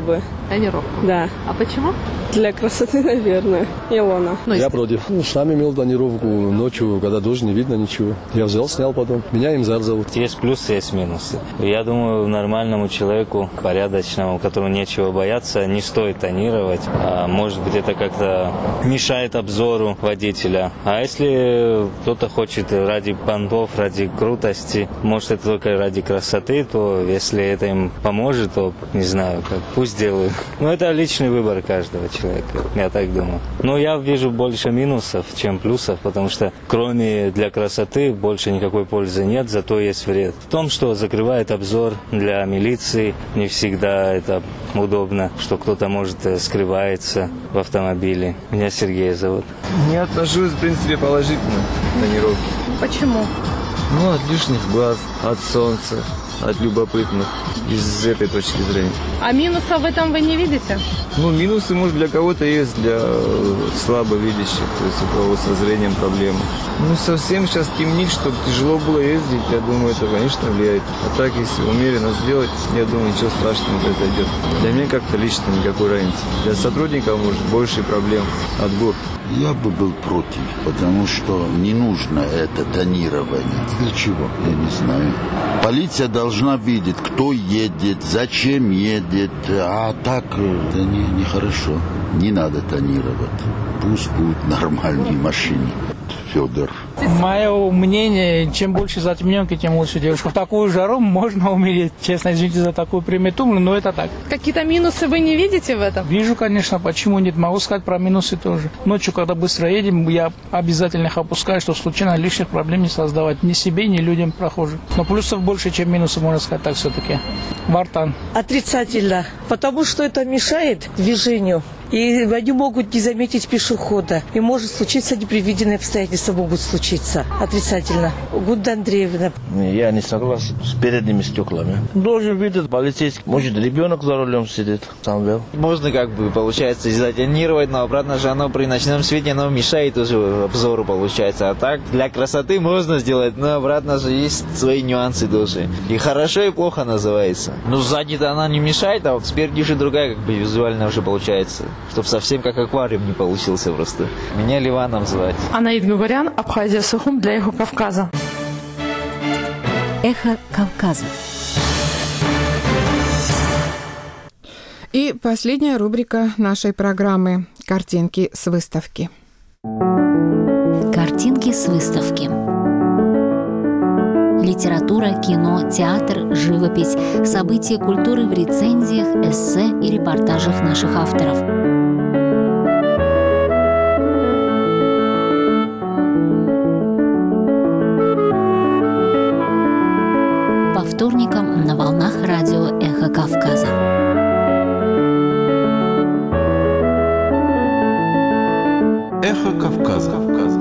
Тонировку? Да. А почему? Для красоты, наверное. Илона. Ну, я против. Ну, сам имел тонировку ночью, когда дождь, не видно ничего. Я взял, снял потом. Меня Имзар зовут. Есть плюсы, есть минусы. Я думаю, нормальному человеку, порядочному, которому нечего бояться, не стоит тонировать. А, может быть, это как-то мешает обзору водителя. А если кто-то хочет ради понтов, ради крутости, может, это только ради красоты, то если это им поможет, то, не знаю, как, пусть делают. Но это личный выбор каждого человека. Человека, я так думаю. Но я вижу больше минусов, чем плюсов, потому что кроме для красоты больше никакой пользы нет, зато есть вред. В том, что закрывает обзор для милиции, не всегда это удобно, что кто-то, может, скрывается в автомобиле. Меня Сергей зовут. Не отношусь, в принципе, положительно к тонировке. Почему? Ну, от лишних глаз, от солнца, от любопытных, из этой точки зрения. А минусов в этом вы не видите? Ну, минусы, может, для кого-то есть, для слабовидящих, то есть у кого со зрением проблемы. Ну, совсем сейчас темнит, чтобы тяжело было ездить, я думаю, это, конечно, влияет. А так, если умеренно сделать, я думаю, ничего страшного не произойдет. Для меня как-то лично никакой разницы. Для сотрудников, может, больше проблем от гор. Я бы был против, потому что не нужно это тонирование. Для чего? Я не знаю. Полиция должна видеть, кто едет, зачем едет. А так это не, нехорошо. Не надо тонировать. Пусть будут нормальные машины. Федор. Мое мнение, чем больше затемненки, тем лучше. Девушка, в такую жару можно умереть. Честно, извините за такую примету, но это так. Какие-то минусы вы не видите в этом? Вижу, конечно, почему нет. Могу сказать про минусы тоже. Ночью, когда быстро едем, я обязательно их опускаю, чтобы случайно лишних проблем не создавать ни себе, ни людям прохожим. Но плюсов больше, чем минусов, можно сказать так все-таки. Вартан. Отрицательно, потому что это мешает движению. И они могут не заметить пешехода. И может случиться непредвиденные обстоятельства могут случиться. Отрицательно. Гуда Андреевна. Я не согласен с передними стеклами. Должен видеть полицейский. Может, ребенок за рулем сидит. Сам вел. Можно как бы, получается, затонировать, но обратно же оно при ночном свете оно мешает уже обзору, получается. А так, для красоты можно сделать, но обратно же есть свои нюансы тоже. И хорошо, и плохо называется. Но сзади-то она не мешает, а вот спереди же другая как бы визуально уже получается. Чтобы совсем как аквариум не получился просто. Меня Ливаном звать. Анаид Гугарян, Абхазия, Сухум для Эхо Кавказа. Эхо Кавказа. И последняя рубрика нашей программы «Картинки с выставки». Картинки с выставки. Литература, кино, театр, живопись, события культуры в рецензиях, эссе и репортажах наших авторов. По вторникам на волнах радио «Эхо Кавказа». Эхо Кавказа.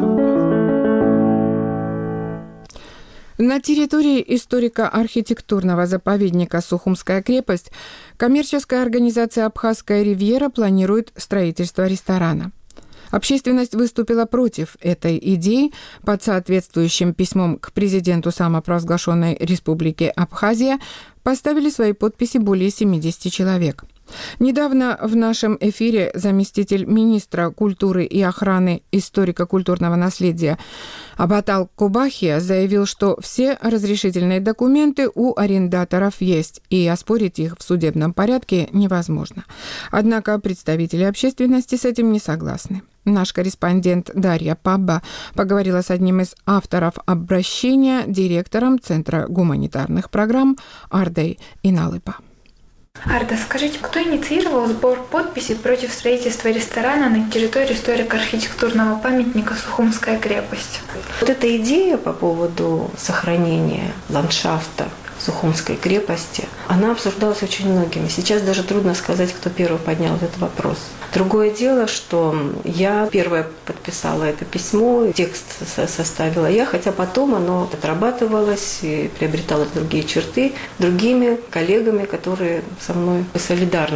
На территории историко-архитектурного заповедника «Сухумская крепость» коммерческая организация «Абхазская ривьера» планирует строительство ресторана. Общественность выступила против этой идеи. Под соответствующим письмом к президенту самопровозглашенной республики Абхазия поставили свои подписи более семидесяти человек. Недавно в нашем эфире заместитель министра культуры и охраны историко-культурного наследия Абатал Кубахия заявил, что все разрешительные документы у арендаторов есть, и оспорить их в судебном порядке невозможно. Однако представители общественности с этим не согласны. Наш корреспондент Дарья Пабба поговорила с одним из авторов обращения, директором Центра гуманитарных программ Ардой Иналыпа. Арда, скажите, кто инициировал сбор подписей против строительства ресторана на территории историко-архитектурного памятника «Сухумская крепость»? Вот эта идея по поводу сохранения ландшафта Сухумской крепости, она обсуждалась очень многими. Сейчас даже трудно сказать, кто первый поднял этот вопрос. Другое дело, что я первая подписала это письмо, текст составила я, хотя потом оно отрабатывалось и приобретало другие черты другими коллегами, которые со мной солидарны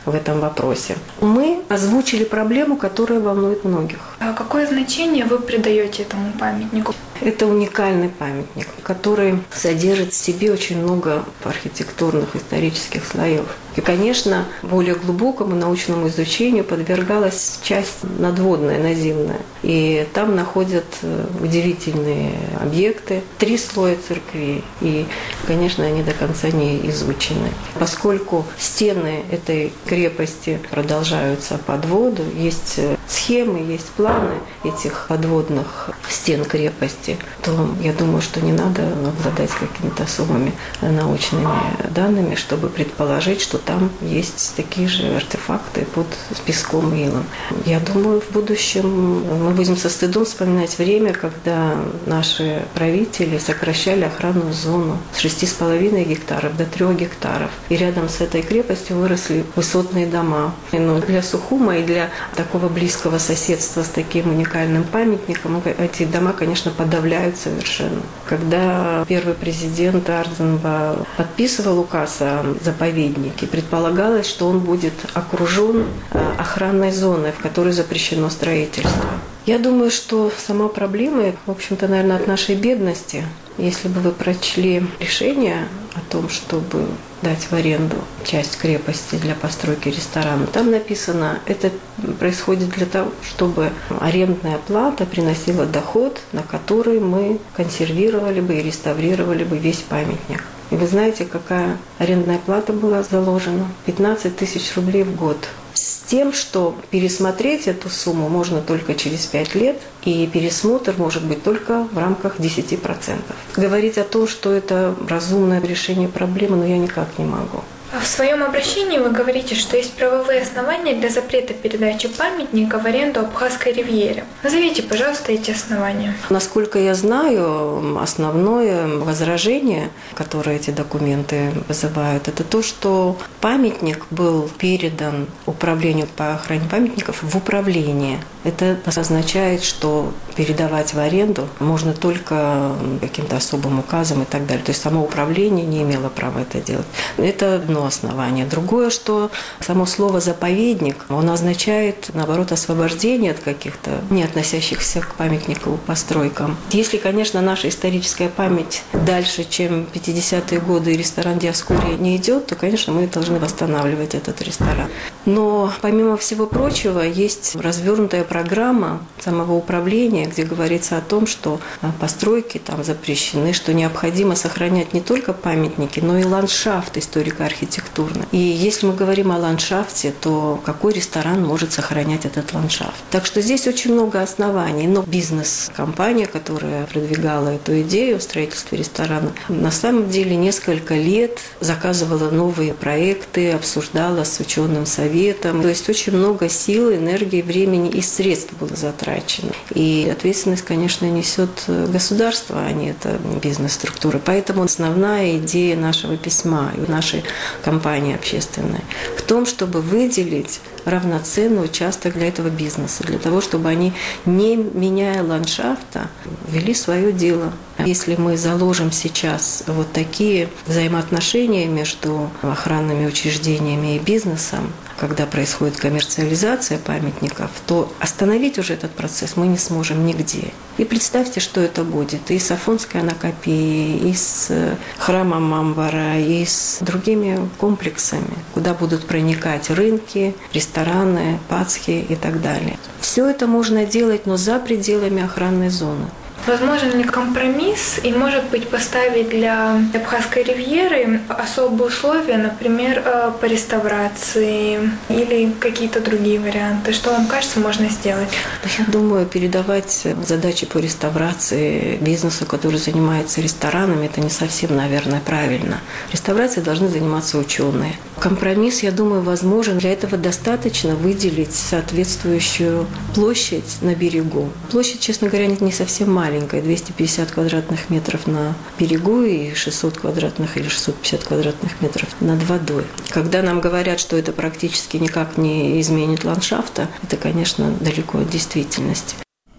в этом вопросе. Мы озвучили проблему, которая волнует многих. А какое значение вы придаете этому памятнику? Это уникальный памятник, который содержит в себе очень много архитектурных, исторических слоев. И, конечно, более глубокому научному изучению подвергалась часть надводная, наземная. И там находят удивительные объекты, три слоя церквей. И, конечно, они до конца не изучены. Поскольку стены этой крепости продолжаются под воду, есть схемы, есть планы этих подводных стен крепости, то я думаю, что не надо обладать какими-то особыми научными данными, чтобы предположить, что там есть такие же артефакты под песком и илом. Я думаю, в будущем мы будем со стыдом вспоминать время, когда наши правители сокращали охранную зону с шести с половиной гектаров до трех гектаров. И рядом с этой крепостью выросли высотные дома. Но для Сухума и для такого близкого соседства с таким уникальным памятником эти дома, конечно, подавляют совершенно. Когда первый президент Ардзенба подписывал указ о заповеднике, предполагалось, что он будет окружен охранной зоной, в которой запрещено строительство. Я думаю, что сама проблема, в общем-то, наверное, от нашей бедности. Если бы вы прочли решение о том, чтобы дать в аренду часть крепости для постройки ресторана, там написано, это происходит для того, чтобы арендная плата приносила доход, на который мы консервировали бы и реставрировали бы весь памятник. И вы знаете, какая арендная плата была заложена? пятнадцать тысяч рублей в год. С тем, что пересмотреть эту сумму можно только через пять лет, и пересмотр может быть только в рамках десять процентов. Говорить о том, что это разумное решение проблемы, но я никак не могу. В своем обращении вы говорите, что есть правовые основания для запрета передачи памятника в аренду Абхазской ривьере. Назовите, пожалуйста, эти основания. Насколько я знаю, основное возражение, которое эти документы вызывают, это то, что памятник был передан управлению по охране памятников в управление. Это означает, что передавать в аренду можно только каким-то особым указом и так далее. То есть само управление не имело права это делать. Это одно основание. Другое, что само слово «заповедник», оно означает, наоборот, освобождение от каких-то не относящихся к памятнику постройкам. Если, конечно, наша историческая память дальше, чем пятидесятые годы и ресторан Диаскурия не идет, то, конечно, мы должны восстанавливать этот ресторан. Но, помимо всего прочего, есть развернутая программа самого управления, где говорится о том, что постройки там запрещены, что необходимо сохранять не только памятники, но и ландшафт историко-архитектурный. И если мы говорим о ландшафте, то какой ресторан может сохранять этот ландшафт? Так что здесь очень много оснований. Но бизнес-компания, которая продвигала эту идею строительства ресторана, на самом деле несколько лет заказывала новые проекты, обсуждала с ученым советом. То есть очень много сил, энергии, времени и средств было затрачено. И ответственность, конечно, несет государство, а не это бизнес-структура. Поэтому основная идея нашего письма и нашей компании общественной в том, чтобы выделить равноценный участок для этого бизнеса, для того, чтобы они, не меняя ландшафта, вели свое дело. Если мы заложим сейчас вот такие взаимоотношения между охранными учреждениями и бизнесом, когда происходит коммерциализация памятников, то остановить уже этот процесс мы не сможем нигде. И представьте, что это будет и с Афонской Анакопией, и с храмом Амбара, и с другими комплексами, куда будут проникать рынки, рестораны, пасхи и так далее. Все это можно делать, но за пределами охранной зоны. Возможен ли компромисс и, может быть, поставить для Абхазской ривьеры особые условия, например, по реставрации или какие-то другие варианты? Что вам кажется, можно сделать? Я думаю, передавать задачи по реставрации бизнесу, который занимается ресторанами, это не совсем, наверное, правильно. Реставрацией должны заниматься ученые. Компромисс, я думаю, возможен. Для этого достаточно выделить соответствующую площадь на берегу. Площадь, честно говоря, не совсем маленькая. двести пятьдесят квадратных метров на берегу и шестьсот квадратных или шестьсот пятьдесят квадратных метров над водой. Когда нам говорят, что это практически никак не изменит ландшафта, это, конечно, далеко от действительности.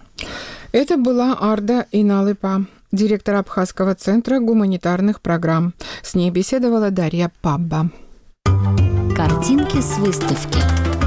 Это была Арда Иналыпа, директор Абхазского центра гуманитарных программ. С ней беседовала Дарья Пабба. Картинки с выставки.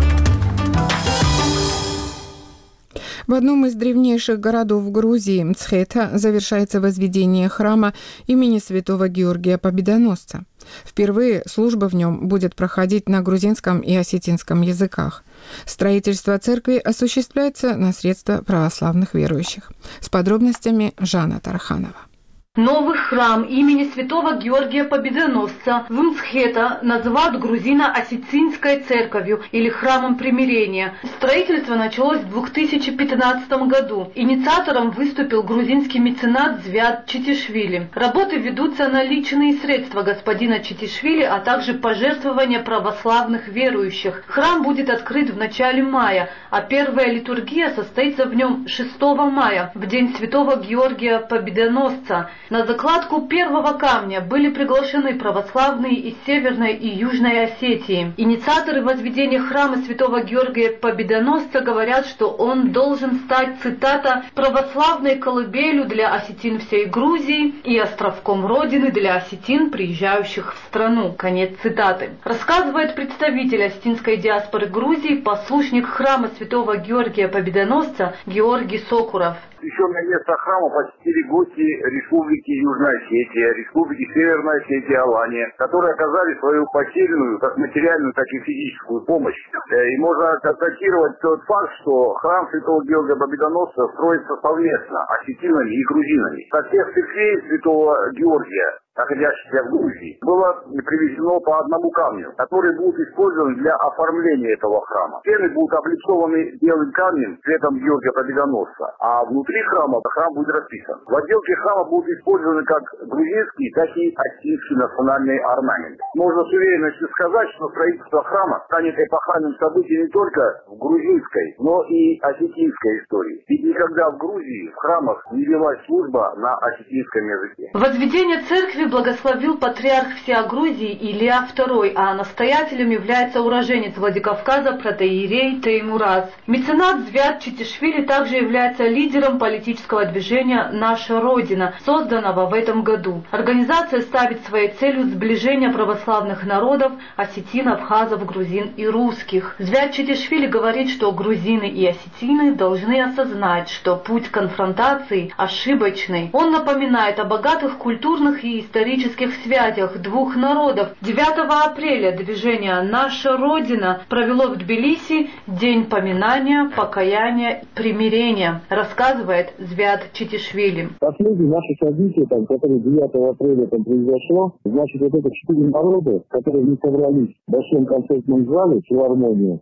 В одном из древнейших городов Грузии, Мцхета, завершается возведение храма имени святого Георгия Победоносца. Впервые служба в нем будет проходить на грузинском и осетинском языках. Строительство церкви осуществляется на средства православных верующих. С подробностями Жанна Тарханова. Новый храм имени святого Георгия Победоносца в Мцхета называют грузино-осетинской церковью или храмом примирения. Строительство началось в две тысячи пятнадцатом году. Инициатором выступил грузинский меценат Звят Читишвили. Работы ведутся на личные средства господина Читишвили, а также пожертвования православных верующих. Храм будет открыт в начале мая, а первая литургия состоится в нем шестого мая, в день святого Георгия Победоносца. На закладку первого камня были приглашены православные из Северной и Южной Осетии. Инициаторы возведения храма святого Георгия Победоносца говорят, что он должен стать, цитата, «православной колыбелью для осетин всей Грузии и островком родины для осетин, приезжающих в страну». Конец цитаты. Рассказывает представитель осетинской диаспоры Грузии, послушник храма святого Георгия Победоносца Георгий Сокуров. Посвященное место храма посетили гости Республики Южная Осетия, Республики Северная Осетия, Алания, которые оказали свою потерянную, как материальную, так и физическую помощь. И можно констатировать тот факт, что храм святого Георгия Победоносца строится совместно осетинами и грузинами. Со всех церквей святого Георгия, находящихся в Грузии, было привезено по одному камню, который будет использован для оформления этого храма. Стены будут облицованы белым камнем цветом Георгия Победоносца, а внутри храма храм будет расписан. В отделке храма будут использованы как грузинский, так и осетинский национальный орнамент. Можно с уверенностью сказать, что строительство храма станет эпохальным событием не только в грузинской, но и осетинской истории. Ведь никогда в Грузии в храмах не велась служба на осетинском языке. Возведение церкви благословил патриарх всея Грузии Илья второй, а настоятелем является уроженец Владикавказа протоиерей Теймураз. Меценат Звят Читишвили также является лидером политического движения «Наша Родина», созданного в этом году. Организация ставит своей целью сближение православных народов осетин, абхазов, грузин и русских. Звят Читишвили говорит, что грузины и осетины должны осознать, что путь конфронтации ошибочный. Он напоминает о богатых культурных и исторических исторических связях двух народов. девятого апреля движение «Наша Родина» провело в Тбилиси День поминания, покаяния, примирения, рассказывает Звят Читишвили. Последние наши события, там, которые девятого апреля там произошло, значит, вот это четыре народа, которые не собрались в большом концертном зале, филармонии,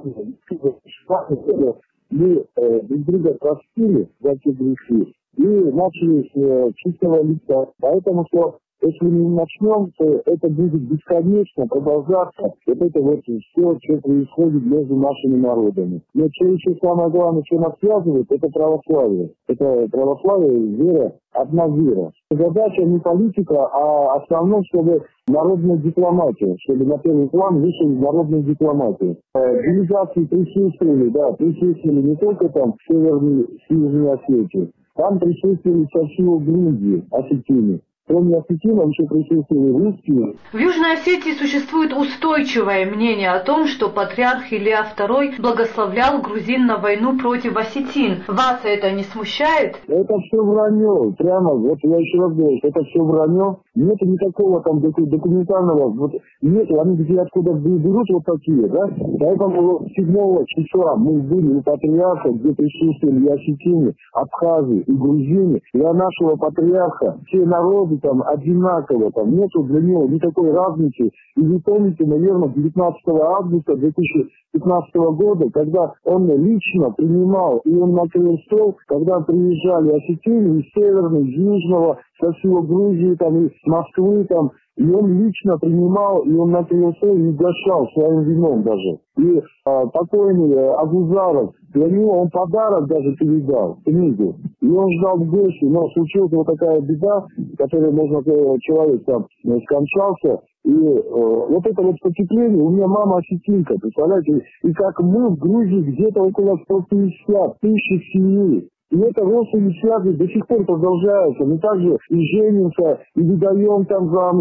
мы э, друг друга простили за те грехи и начали с э, чистого лица. Поэтому что если мы не начнем, то это будет бесконечно продолжаться. Вот это вот все, что происходит между нашими народами. Но что еще самое главное, что нас связывает, это православие. Это православие, вера, одна вера. Задача не политика, а основном, чтобы народная дипломатия, чтобы на первый план вышла народная дипломатия. Делегации присутствовали, да, присутствовали не только там в Северной, Южной Осетии, там присутствовали со всего Грузии, осетины. Кроме осетинов еще присутствовали русские. В Южной Осетии существует устойчивое мнение о том, что патриарх Илья второй благословлял грузин на войну против осетин. Вас это не смущает? Это все вранье. Прямо, вот я еще раз говорю, это все вранье. Нет никакого там документального, вот нет, они где откуда берут вот такие, да? Поэтому седьмого числа мы были у патриарха, где присутствовали и осетины, абхазы и грузины. Для нашего патриарха все народы там одинаково, там нету для него никакой разницы. И вы помните, наверное, девятнадцатого августа две тысячи пятнадцатого года, когда он лично принимал, и он накрыл стол, когда приезжали осетины из Северного, из Южного, со всего Грузии, там, из Москвы, там, и он лично принимал, и он накрыл стол и угощал своим вином даже. И а, покойный а, Агузаров, для него он подарок даже передал, книгу. И он ждал в гости, но случилась вот такая беда, которая, можно сказать, человек там скончался. И э, вот это вот потепление, у меня мама осетинка, представляете, и как мы в Грузии где-то около сто пятьдесят тысяч семей. И это родственные связи до сих пор продолжаются. Мы также и женимся, и выдаем там замужем.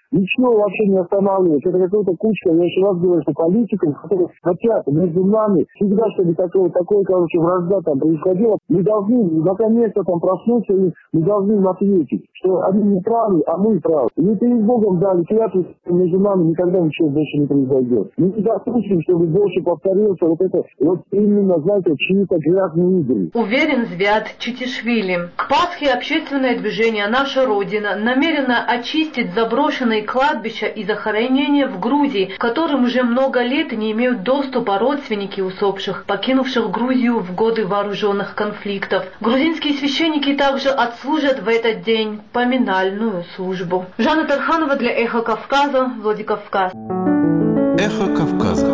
Ничего вообще не останавливает. Это какая-то кучка, я еще раз говорю, что политиков, которые хотят между нами всегда, чтобы такое, такое, короче, вражда там происходило, мы должны наконец-то там проснуться, и мы должны им ответить, что они не правы, а мы правы. И мы перед Богом дали клятву, что между нами никогда ничего больше не произойдет. Мы не допустим, чтобы больше повторился вот это, вот именно, знаете, чьи-то грязные игры. Уверен Звят Читишвили. К Пасхе общественное движение «Наша Родина» намерено очистить заброшенные кладбища и захоронения в Грузии, к которым уже много лет не имеют доступа родственники усопших, покинувших Грузию в годы вооруженных конфликтов. Грузинские священники также отслужат в этот день поминальную службу. Жанна Тарханова для «Эхо Кавказа», Владикавказ. Эхо Кавказа.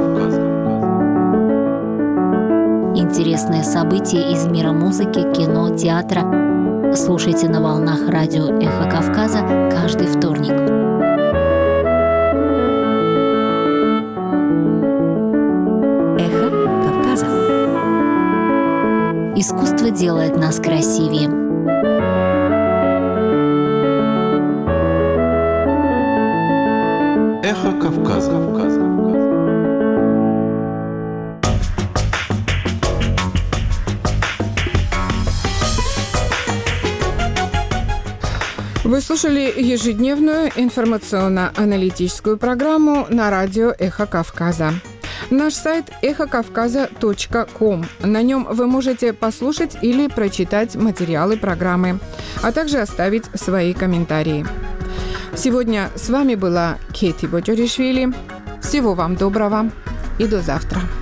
Интересные события из мира музыки, кино, театра. Слушайте на волнах радио «Эхо Кавказа» каждый вторник. «Эхо Кавказа». Искусство делает нас красивее. Эхо Кавказа. Вы слушали ежедневную информационно-аналитическую программу на радио «Эхо Кавказа». Наш сайт эхо кавказа точка ком. На нем вы можете послушать или прочитать материалы программы, а также оставить свои комментарии. Сегодня с вами была Кети Боджоришвили. Всего вам доброго и до завтра.